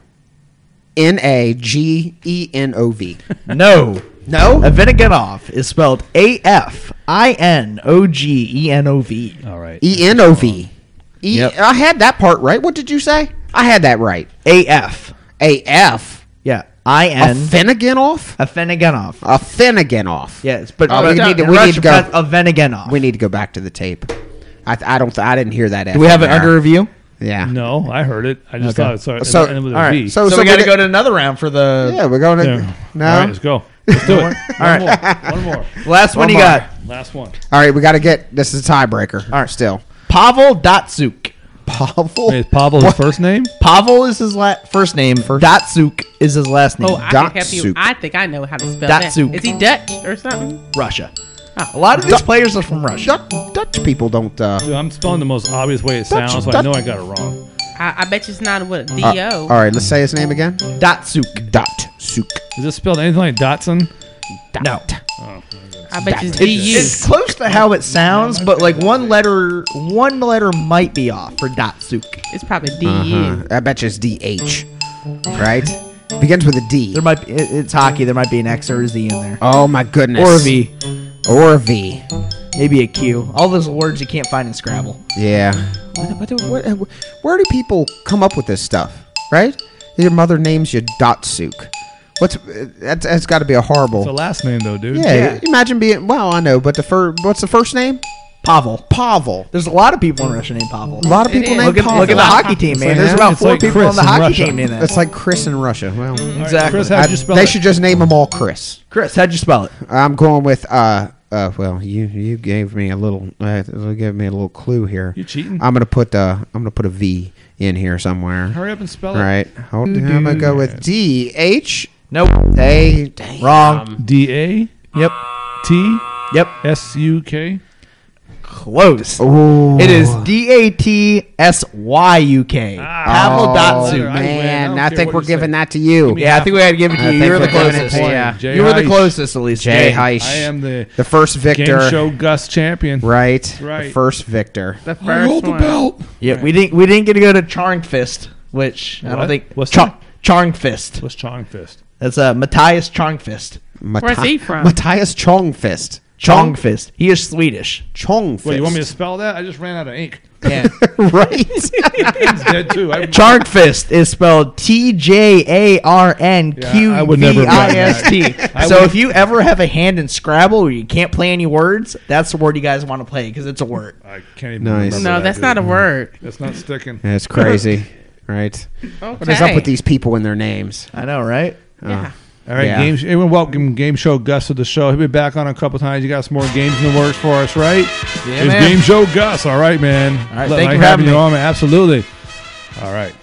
N A G E N O V. No. No? Avinaginov is spelled A F I N O G E N O V. All right. E N O V. E- Yep. I had that part right. What did you say? I had that right. A F. A F. Yeah. I N. Avinaginov? Avinaginov. Avinaginov. Yes, but Oh, but we need to- in we need Russian, to go- that's Avinaginov. We need to go back to the tape. I, I don't. I didn't hear that. Do we have it there. under review? Yeah. No, I heard it. I just Okay. thought it started So- ended with a All right. V. So, So- we got to we- go to another round for the Yeah, we're going to. Yeah. No. All right, let's go. Let's do it. One right. more. One more. last one. One You more. got Last one. All right, we got to get. This is a tiebreaker. All right, still. Pavel Datsuk. Pavel. Wait, is Pavel his first name? Pavel is his la- first name. Datsuk is his last name. Oh, I can help you. Datsuk. I think I know how to spell Datsuk. that. Is he Dutch or something? Russia. A lot of these players are from Russia. Dutch, Dutch people don't. Uh, Dude, I'm spelling the most obvious way it Dutch- sounds, so I Dutch- know I got it wrong. I, I bet you it's not what D O. uh, all right, let's say his name again. Datsuk. Dot Suk. Is this spelled anything like Dotson? No. I bet you it's D U. It's close to how it sounds, but like one letter, one letter might be off for Datsuk. It's probably D U. Uh-huh. I bet you it's D H. Right? Begins with a D. There might be, it- it's hockey. There might be an X or a Z in there, Oh my goodness. or a V, Or a V. maybe a Q. All those words you can't find in Scrabble. Yeah. What, what, what, what- where do people come up with this stuff? Right? Your mother names you Dot Suk. What's that's, that's got to be a horrible. It's a last name, though, dude. yeah, yeah. Imagine being. Well, I know, but the fir- what's the first name? Pavel. Pavel. There's a lot of people in Russia named Pavel. A lot of people is. named Look at, Pavel. look at the It's hockey like- team, it's man. like- There's about it's four like people Chris on the in hockey Russia. team named that. It's like Chris in Russia. Well, Exactly. Chris, how'd you I- spell they it? should just name them all Chris. Chris, how'd you spell it? I'm going with. Uh, uh, well, you you gave me a little. Uh, you gave me a little clue here. You cheating? I'm gonna put. Uh, I'm gonna put a V in here somewhere. Hurry up and spell it. Right. Hold, I'm gonna go with D H Nope. A. Damn. Wrong. D A Yep. T Yep. S U K. Close. Ooh. It is D A T S Y U K. Pavel Oh, Datsuk. I win. I man, don't I, care think what we're you giving say. that to you. Yeah, I think we had to give it to I you. think You were the we're giving it closest. to you. Jay You were the Heiss. closest, at least. Jay Jay. Heiss. I am the The first victor. game show Gus champion. Right. Right. The first victor. The first one. Yeah, we didn't. We didn't get to go to Charngfist, which I don't What? think. What's Char- Charngfist. What's Chong Fist? That's uh, Matthias Charngfist. Where's he from? Matthias Chongfist. Charngfist. He is Swedish. Chongfist. Wait, you want me to spell that? I just ran out of ink. Yeah. right. He's dead too. I, Charngfist is spelled T J A R N Q Yeah, I would V never have I gotten S T. I So would- if you ever have a hand in Scrabble where you can't play any words, that's the word you guys want to play because it's a word. I can't even. Nice. remember No, that, that's dude. not a word. That's not sticking. That's crazy. Right. Okay. What is up with these people and their names? I know, right? Yeah. All right, Yeah. game. Everyone, welcome Game Show Gus to the show. He'll be back on a couple times. You got some more games in the works for us, right? Yeah, it's man. Game Show Gus. All right, man. All right, Let- thank like you for having you me. on, man. Absolutely. All right.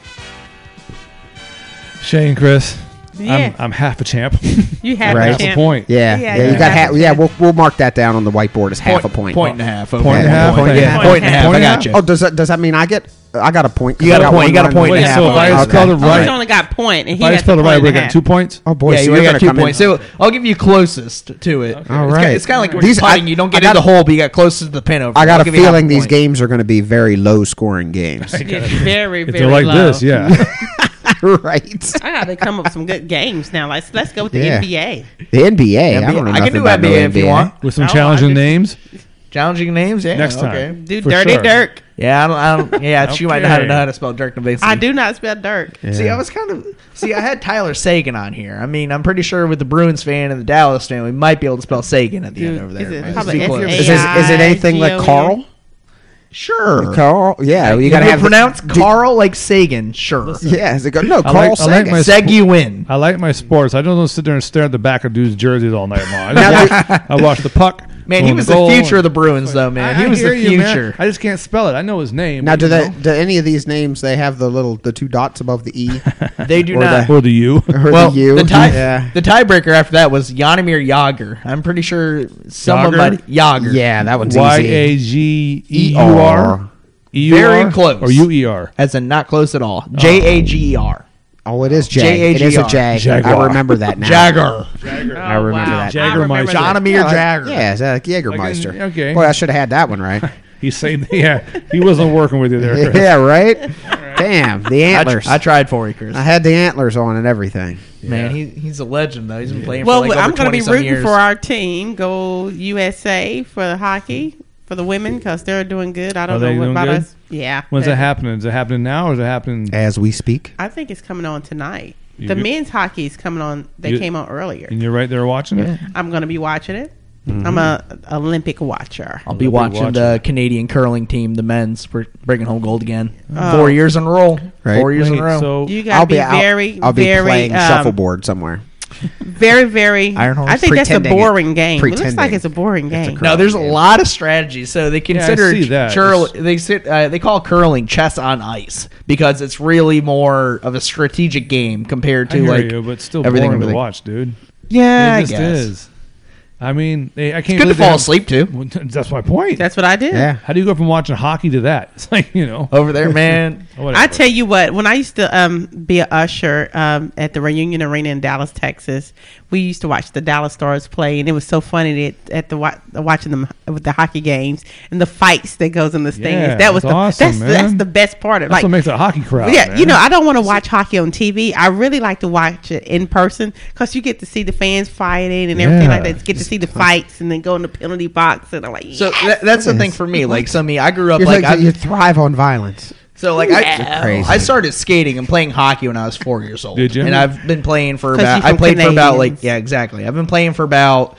Shane, Chris, Yeah. I'm, I'm half a champ. You have Right. a half a champ. point. Yeah. Yeah, Yeah. you You got have half. to Yeah. check. We'll we'll mark that down on the whiteboard as half a point. Point and a half. Okay. Point and a half? Point, Thank yeah, you. point and a half. Point I and a got half? you. Oh, does that does that mean I get? I got a point. 'cause You got I a point. one You got a line. point Wait, and a half. so if I on it. just spelled it Oh, right, he's only got point, and if he I has spelled it the right, point we and a got half. two points. Oh boy, Yeah, so you you're got gonna two come points. in. So I'll give you closest to it. All It's kinda- right. It's kind of like when These- you're putting. I- You don't I get in the got- hole, but you got closest to the pin over. I got I'll a give you half feeling these point. games are going to be very low scoring games. Yeah, very, If very they're like low. this, yeah. right. I gotta come up with some good games now. Let's let's go with the Yeah. N B A. The N B A. N B A. I, don't know I can nothing do about N B A no if you N B A. want. With some No, challenging I just- names. Challenging names, yeah. Next time. Okay. Do For Dirty sure. Dirk. Yeah, I don't. I don't yeah, she might not Okay. know how to spell Dirk Nowitzki. I do not spell Dirk. See, I was kind of see. I had Tyler Sagan on here. I mean, I'm pretty sure with the Bruins fan and the Dallas fan, we might be able to spell Sagan at the end Dude, over is there. it It's probably too close. S A I? Is, it- is it anything like Carl? Sure. Carl? Yeah, you You gotta gotta have pronounce the, Carl like Sagan. Sure. Yeah, is it go? No, I Carl like- I like Sagan. my- Seguin. I like my sports. I don't want to sit there and stare at the back of dudes' jerseys all night long. I, Now just watch, I watch the puck. Man, go he in was the the goal, future of the and- Bruins, though. Man, I- he I was hear the you, man. future. I just can't spell it. I know his name. Now, but, do you they? know. Do any of these names? They have the little, the two dots above the e, They do Or not. the- Or the U. or well, the u? the tie yeah, the tiebreaker after that was Jaromir Jagr. I'm pretty sure someone Jagr? might Jagr. yeah, that one's Y easy. A G E U R. E U R? Very close. Or U E R. As in not close at all. J A G E R. Oh, it is J. J A It is a G R. J. Jaguar. I remember that now. Jagger. I remember that. Jaggermeister. I remember that. Jaromir Yeah, like- Jagr. Yeah, it's like Jägermeister. Like, okay. Boy, I should have had that one right. He said, yeah, he wasn't working with you there, Chris. yeah, right. Damn, the I, antlers. tr- I tried for you, Chris. I had the antlers on and everything. Man, he, he's a legend, though. He's been playing Well, for like I'm over going to be twenty-some rooting years. for our team. Go U S A for the hockey for the women because they're doing good. I Are don't they know what doing about good? us. Yeah. When's They're- that happening? Is it happening now or is it happening? As we speak. I think it's coming on tonight. You The good? men's hockey is coming on. They You- came on earlier. And you're right there watching it? I'm going to be watching it. Mm-hmm. I'm a Olympic watcher. I'll be Olympic watching watcher. the Canadian curling team, the men's, for bringing home gold again. Oh. Four years in a row. Right. Four years in Wait, a row. so You got to be, out- very, I'll be very, playing um, shuffleboard somewhere. very, very. Iron horse? I think that's a Pretending it. boring game. It looks like Pretending. it's a boring game. cur- No, there's a Yeah. lot of strategy. So they consider see that. curl, It's- they sit, uh, they call curling chess on ice because it's really more of a strategic game compared I to hear like you, but still everything boring to everything. watch, dude. yeah, It I just guess. is. I mean, they, I can't. Good to believe they fall have- asleep to. Well, That's my point. That's what I did. Yeah. How do you go from watching hockey to that? It's like, you know. Over there, man. whatever. I tell you what, when I used to um, be an usher um, at the Reunion Arena in Dallas, Texas, we used to watch the Dallas Stars play, and it was so funny that at the wa- watching them with the hockey games and the fights that goes in the stands. Yeah, that was that's the awesome, that's, man. that's the best part of it. That's Like, what makes a hockey crowd. yeah, man. you know, I don't want to watch hockey on T V. I really like to watch it in person because you get to see the fans fighting and everything Yeah. like that. Get to see the fights and then go in the penalty box, and I'm like, So yes! that, that's the thing for me. Like, so me, I grew up You're like, like, I, you thrive on violence. so like Yeah. I, Crazy. I started skating and playing hockey when I was four years old. Did you? And I've been playing for 'Cause about. you're I from played for about Canadians. like yeah, exactly. I've been playing for about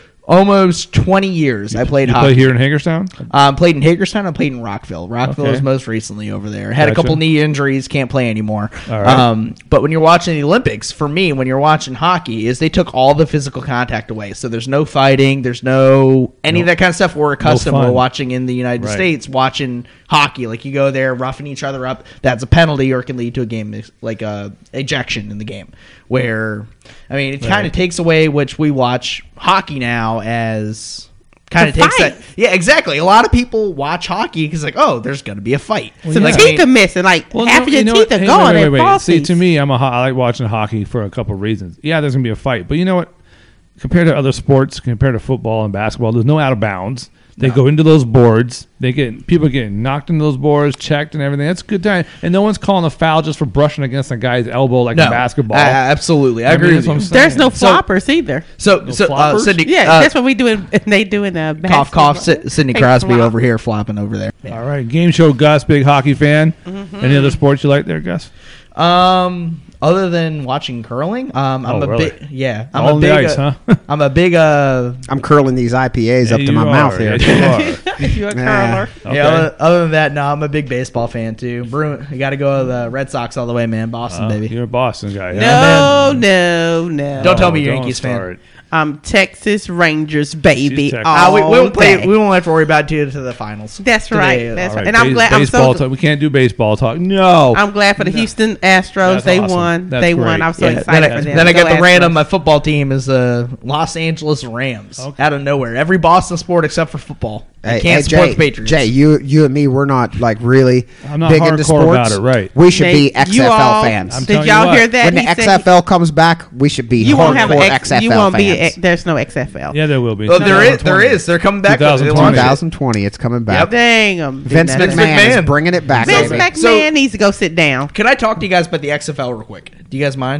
almost twenty years. I played you hockey play here in Hagerstown? Um, played in Hagerstown. I played in Rockville. Rockville Okay. was most recently over there. Had a Gotcha. couple knee injuries. Can't play anymore. All right. Um, but when you're watching the Olympics, for me, when you're watching hockey, is they took all the physical contact away. So there's no fighting. There's no any of No- that kind of stuff we're accustomed fun. to watching in the United Right. States. Watching hockey, like you go there roughing each other up. That's a penalty or it can lead to a game like a ejection in the game. Where I mean, it kind Right. of takes away which we watch hockey now as. Kind of The takes fight. that. Yeah, exactly. A lot of people watch hockey because, like, oh, there's going to be a fight. Some Like, I teeth mean- are missing. Like Well, half no, of your you know teeth what? are Hey, gone. Wait, at wait, wait. See, falsies. to me, I'm a ho- I like watching hockey for a couple of reasons. Yeah, there's gonna be a fight, but you know what? Compared to other sports, compared to football and basketball, there's no out of bounds. They go into those boards. They get people getting knocked into those boards, checked, and everything. That's a good time. And no one's calling a foul just for brushing against a guy's elbow like no, in basketball. uh, absolutely. I, I agree mean, with that's what you. I'm saying. There's no So- floppers either. So, No so uh, floppers? Sydney, Yeah, uh, that's what we do. In, they do in uh, cough, cough. basketball. Sy- Sidney Hey, Crosby flop. over here flopping over there. All right, game show Gus, big hockey fan. Mm-hmm. Any other sports you like there, Gus? Um, other than watching curling, um, I'm Oh, a really? big yeah. I'm All a on the big. ice, uh, huh? I'm a big. Uh, I'm curling these I P As up Yeah, to you my are. mouth here. Yes, you are. You're a Nah. curler. Okay. Yeah. Other, other than that, no, I'm a big baseball fan too. Bruin, you got to go to the Red Sox all the way, man. Boston, Uh, baby. You're a Boston guy. huh? No, no, no. Don't tell me Oh, you're a don't Yankees fan. start. Um, Texas Rangers, baby. She's Texas. Uh, we, we all won't play. day. We won't have to worry about it to the finals. That's today. right. That's All right. right, And I'm base- glad. I'm baseball so. talk. We can't do baseball talk. No. I'm glad for the Houston Astros. That's they awesome. won. That's they great. won. I'm so Yeah, excited then I, for them. then I Go got the Astros. random. My football team is the Los Angeles Rams Okay. out of nowhere. Every Boston sport except for football. Hey, can't hey, support Jay, the Patriots. Jay, you you and me, we're not like really I'm not big into hardcore sports. about it, right. We should They- be X F you L all- fans. I'm Did telling you y'all what. hear that? when the He said X F L comes back, we should be you hardcore won't have an X, X F L you won't fans. be. A, there's no X F L. Yeah, there will be. Oh, there is. twenty There is. They're coming back. with it. They twenty launched it. twenty twenty, it's coming back. Yep. Dang 'em. Vince Didn't McMahon, that- Vince McMahon. is bringing it back. Vince baby. McMahon So- needs to go sit down. Can I talk to you guys about the X F L real quick? Do you guys mind?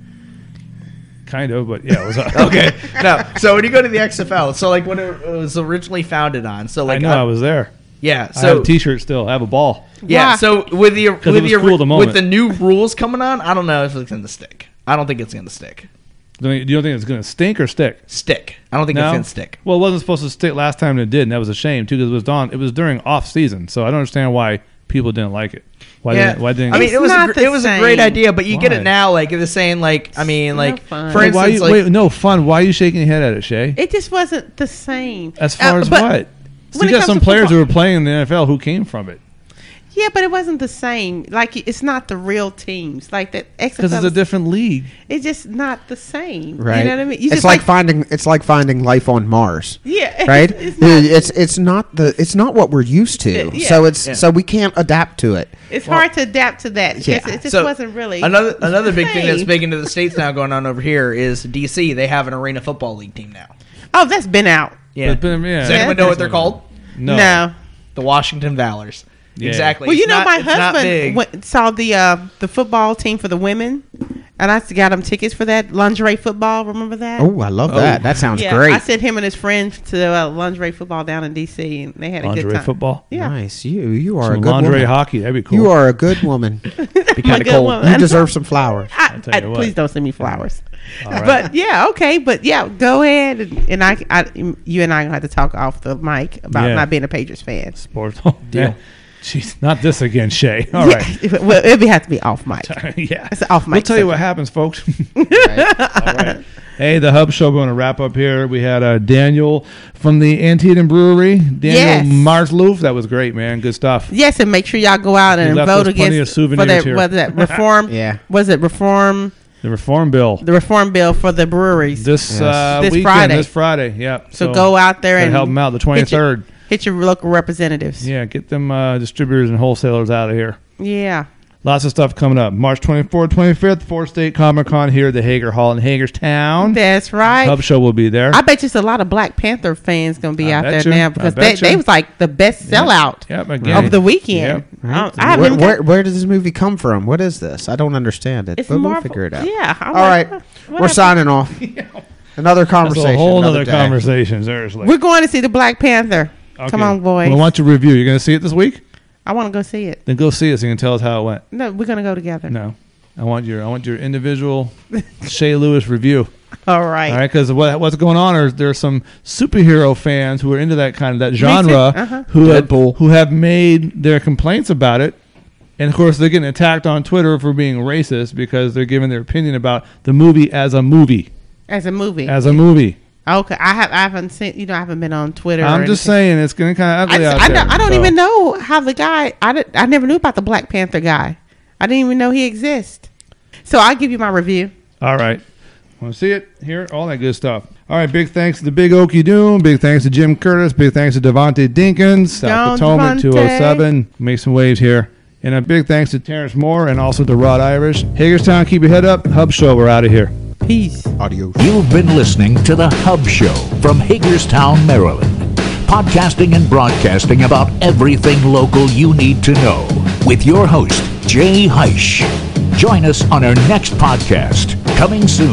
Kind of, but yeah, it was. Okay. No. So when you go to the X F L, so like what it was originally founded on. So like I know I was there. Yeah. I So have a T-shirt still. I have a ball. yeah. Why? So with the with it was the cool at the moment. with the new rules coming on, I don't know if it's going to stick. I don't think it's going to stick. Do you don't think it's going to stink or stick? Stick. I don't think No? it's going to stick. Well, it wasn't supposed to stick last time, and it did, and that was a shame too because it was on. It was during off season, so I don't understand why people didn't like it. Why yeah. didn't? Why didn't? I mean, It's it was a, not gr- the it was a great same. idea, but you get Why? it now. Like it was saying, like I mean, No like fun. for why instance, you, like wait, no fun. Why are you shaking your head at it, Shay? It just wasn't the same. As far Uh, as but what? So when you it got comes some to players football- who were playing in the N F L who came from it Yeah, but it wasn't the same. Like it's not the real teams. Like that X F because L. it's a different league. It's just not the same. Right. You know what I mean? You it's just like, finding it's like finding life on Mars. Yeah. Right. It's it's, not- it's it's not the it's not what we're used to. Yeah. So it's Yeah. so we can't adapt to it. It's hard to adapt to that. Yeah. It just, it just So, wasn't really another the another big thing that's same. big into the states now going on over here is D C. They have an Arena Football League team now. Oh, that's been out. Yeah. But, but, yeah. Does anyone know what they're called? No. No. The Washington Valors. Yeah. Exactly. Well, you It's know, not- my it's not husband big. went, saw the uh, the football team for the women, and I got him tickets for that lingerie football. Remember that? Oh, I love that. That sounds yeah. great. I sent him and his friends to uh, lingerie football down in D C, and they had a good Lingerie time. football. Yeah. Nice. You you are Some a good lingerie woman. hockey. That'd be cool. You are a good woman. Be I'm a kind of good cold. woman. You deserve some flowers. I, tell I, you what. please don't send me flowers. right. But yeah, okay, but yeah, go ahead and, and I, I, you and I gonna have to talk off the mic about Yeah. not being a Patriots fan. Sports. Deal. Jeez, not this again, Shay. All right. Yeah, well, it'll be have to be off mic. yeah. It's an off mic. We'll tell you what subject. happens, folks. All right. Hey, the Hub Show going to wrap up here. We had uh, Daniel from the Antietam Brewery. Daniel Yes. Marsloof. That was great, man. Good stuff. Yes, and make sure y'all go out He and left vote us plenty against of souvenirs for that. here. Was that reform? Yeah. Was it reform? The Reform Bill. The reform bill for the breweries. This Yes. uh, This weekend, Friday. this Friday. Yeah. so, go out there gotta and help them out. The twenty-third. Hit your, hit your local representatives. Yeah, get them uh, distributors and wholesalers out of here. Yeah. Lots of stuff coming up. March twenty-fourth, twenty-fifth, Fourth State Comic Con here at the Hager Hall in Hagerstown. That's right. Hub Show will be there. I bet you there's a lot of Black Panther fans going to be I out bet there you. now I because bet they, you. they was like the best sellout Yep, again. of the weekend. Yep. I, I haven't where, even where, got- where does this movie come from? What is this? I don't understand it. It's but we'll Marvel. figure it out. Yeah. I'm All like, right. what We're happened? signing off. Another That's conversation. a whole another other day. conversation, seriously. We're going to see the Black Panther. Okay. Come on, boys. Well, I want your review. You're going to see it this week? I want to go see it. Then go see it so you can tell us how it went. No, we're going to go together. No. I want your I want your individual Shay Lewis review. All right. All right, because what, what's going on is there are some superhero fans who are into that kind of that genre Uh-huh. who have, Deadpool. who have made their complaints about it, and of course they're getting attacked on Twitter for being racist because they're giving their opinion about the movie as a movie, As a movie. as a movie. Okay. I have. I haven't seen. You know, I haven't been on Twitter. I'm or just anything. saying it's getting kind of I, ugly just, out I, there. don't, I don't so. even know how the guy. I, did, I never knew about the Black Panther guy. I didn't even know he exists. So I'll give you my review. All right. Want to see it? Hear it? All that good stuff. All right. Big thanks to the Big Okie Doom. Big thanks to Jim Curtis. Big thanks to Devontae Dinkins. South Down, Potomac Devontae. two oh seven. Make some waves here. And a big thanks to Terrence Moore and also to Rod Irish. Hagerstown, keep your head up. Hub Show, we're out of here. Peace. Adios. You've been listening to the Hub Show from Hagerstown, Maryland. Podcasting and broadcasting about everything local you need to know. With your host, Jay Heisch. Join us on our next podcast, coming soon.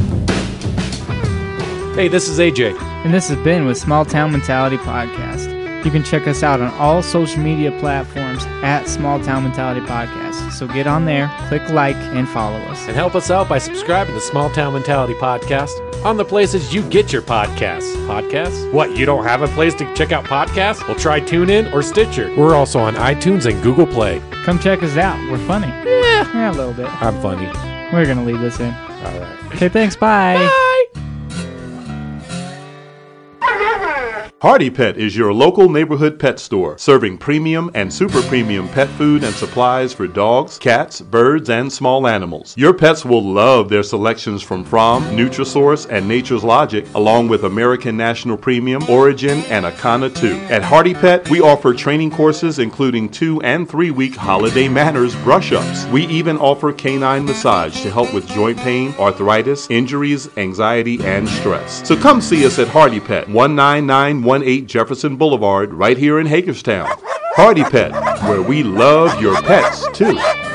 Hey, this is A J. And this is Ben with Small Town Mentality Podcast. You can check us out on all social media platforms at Small Town Mentality Podcast. So get on there, click like, and follow us. And help us out by subscribing to Small Town Mentality Podcast on the places you get your podcasts. Podcasts? What, you don't have a place to check out podcasts? Well, try TuneIn or Stitcher. We're also on iTunes and Google Play. Come check us out. We're funny. Yeah. Yeah, a little bit. I'm funny. We're going to leave this in. All right. Okay, thanks. Bye. Bye. Hardy Pet is your local neighborhood pet store, serving premium and super premium pet food and supplies for dogs, cats, birds, and small animals. Your pets will love their selections from Fromm, Nutrisource, and Nature's Logic, along with American National Premium, Origin, and Akana two. At Hardy Pet, we offer training courses including two and three week holiday manners brush-ups. We even offer canine massage to help with joint pain, arthritis, injuries, anxiety, and stress. So come see us at Hardy Pet, one nine nine one eight Jefferson Boulevard, right here in Hagerstown. Hardy Pet, where we love your pets too.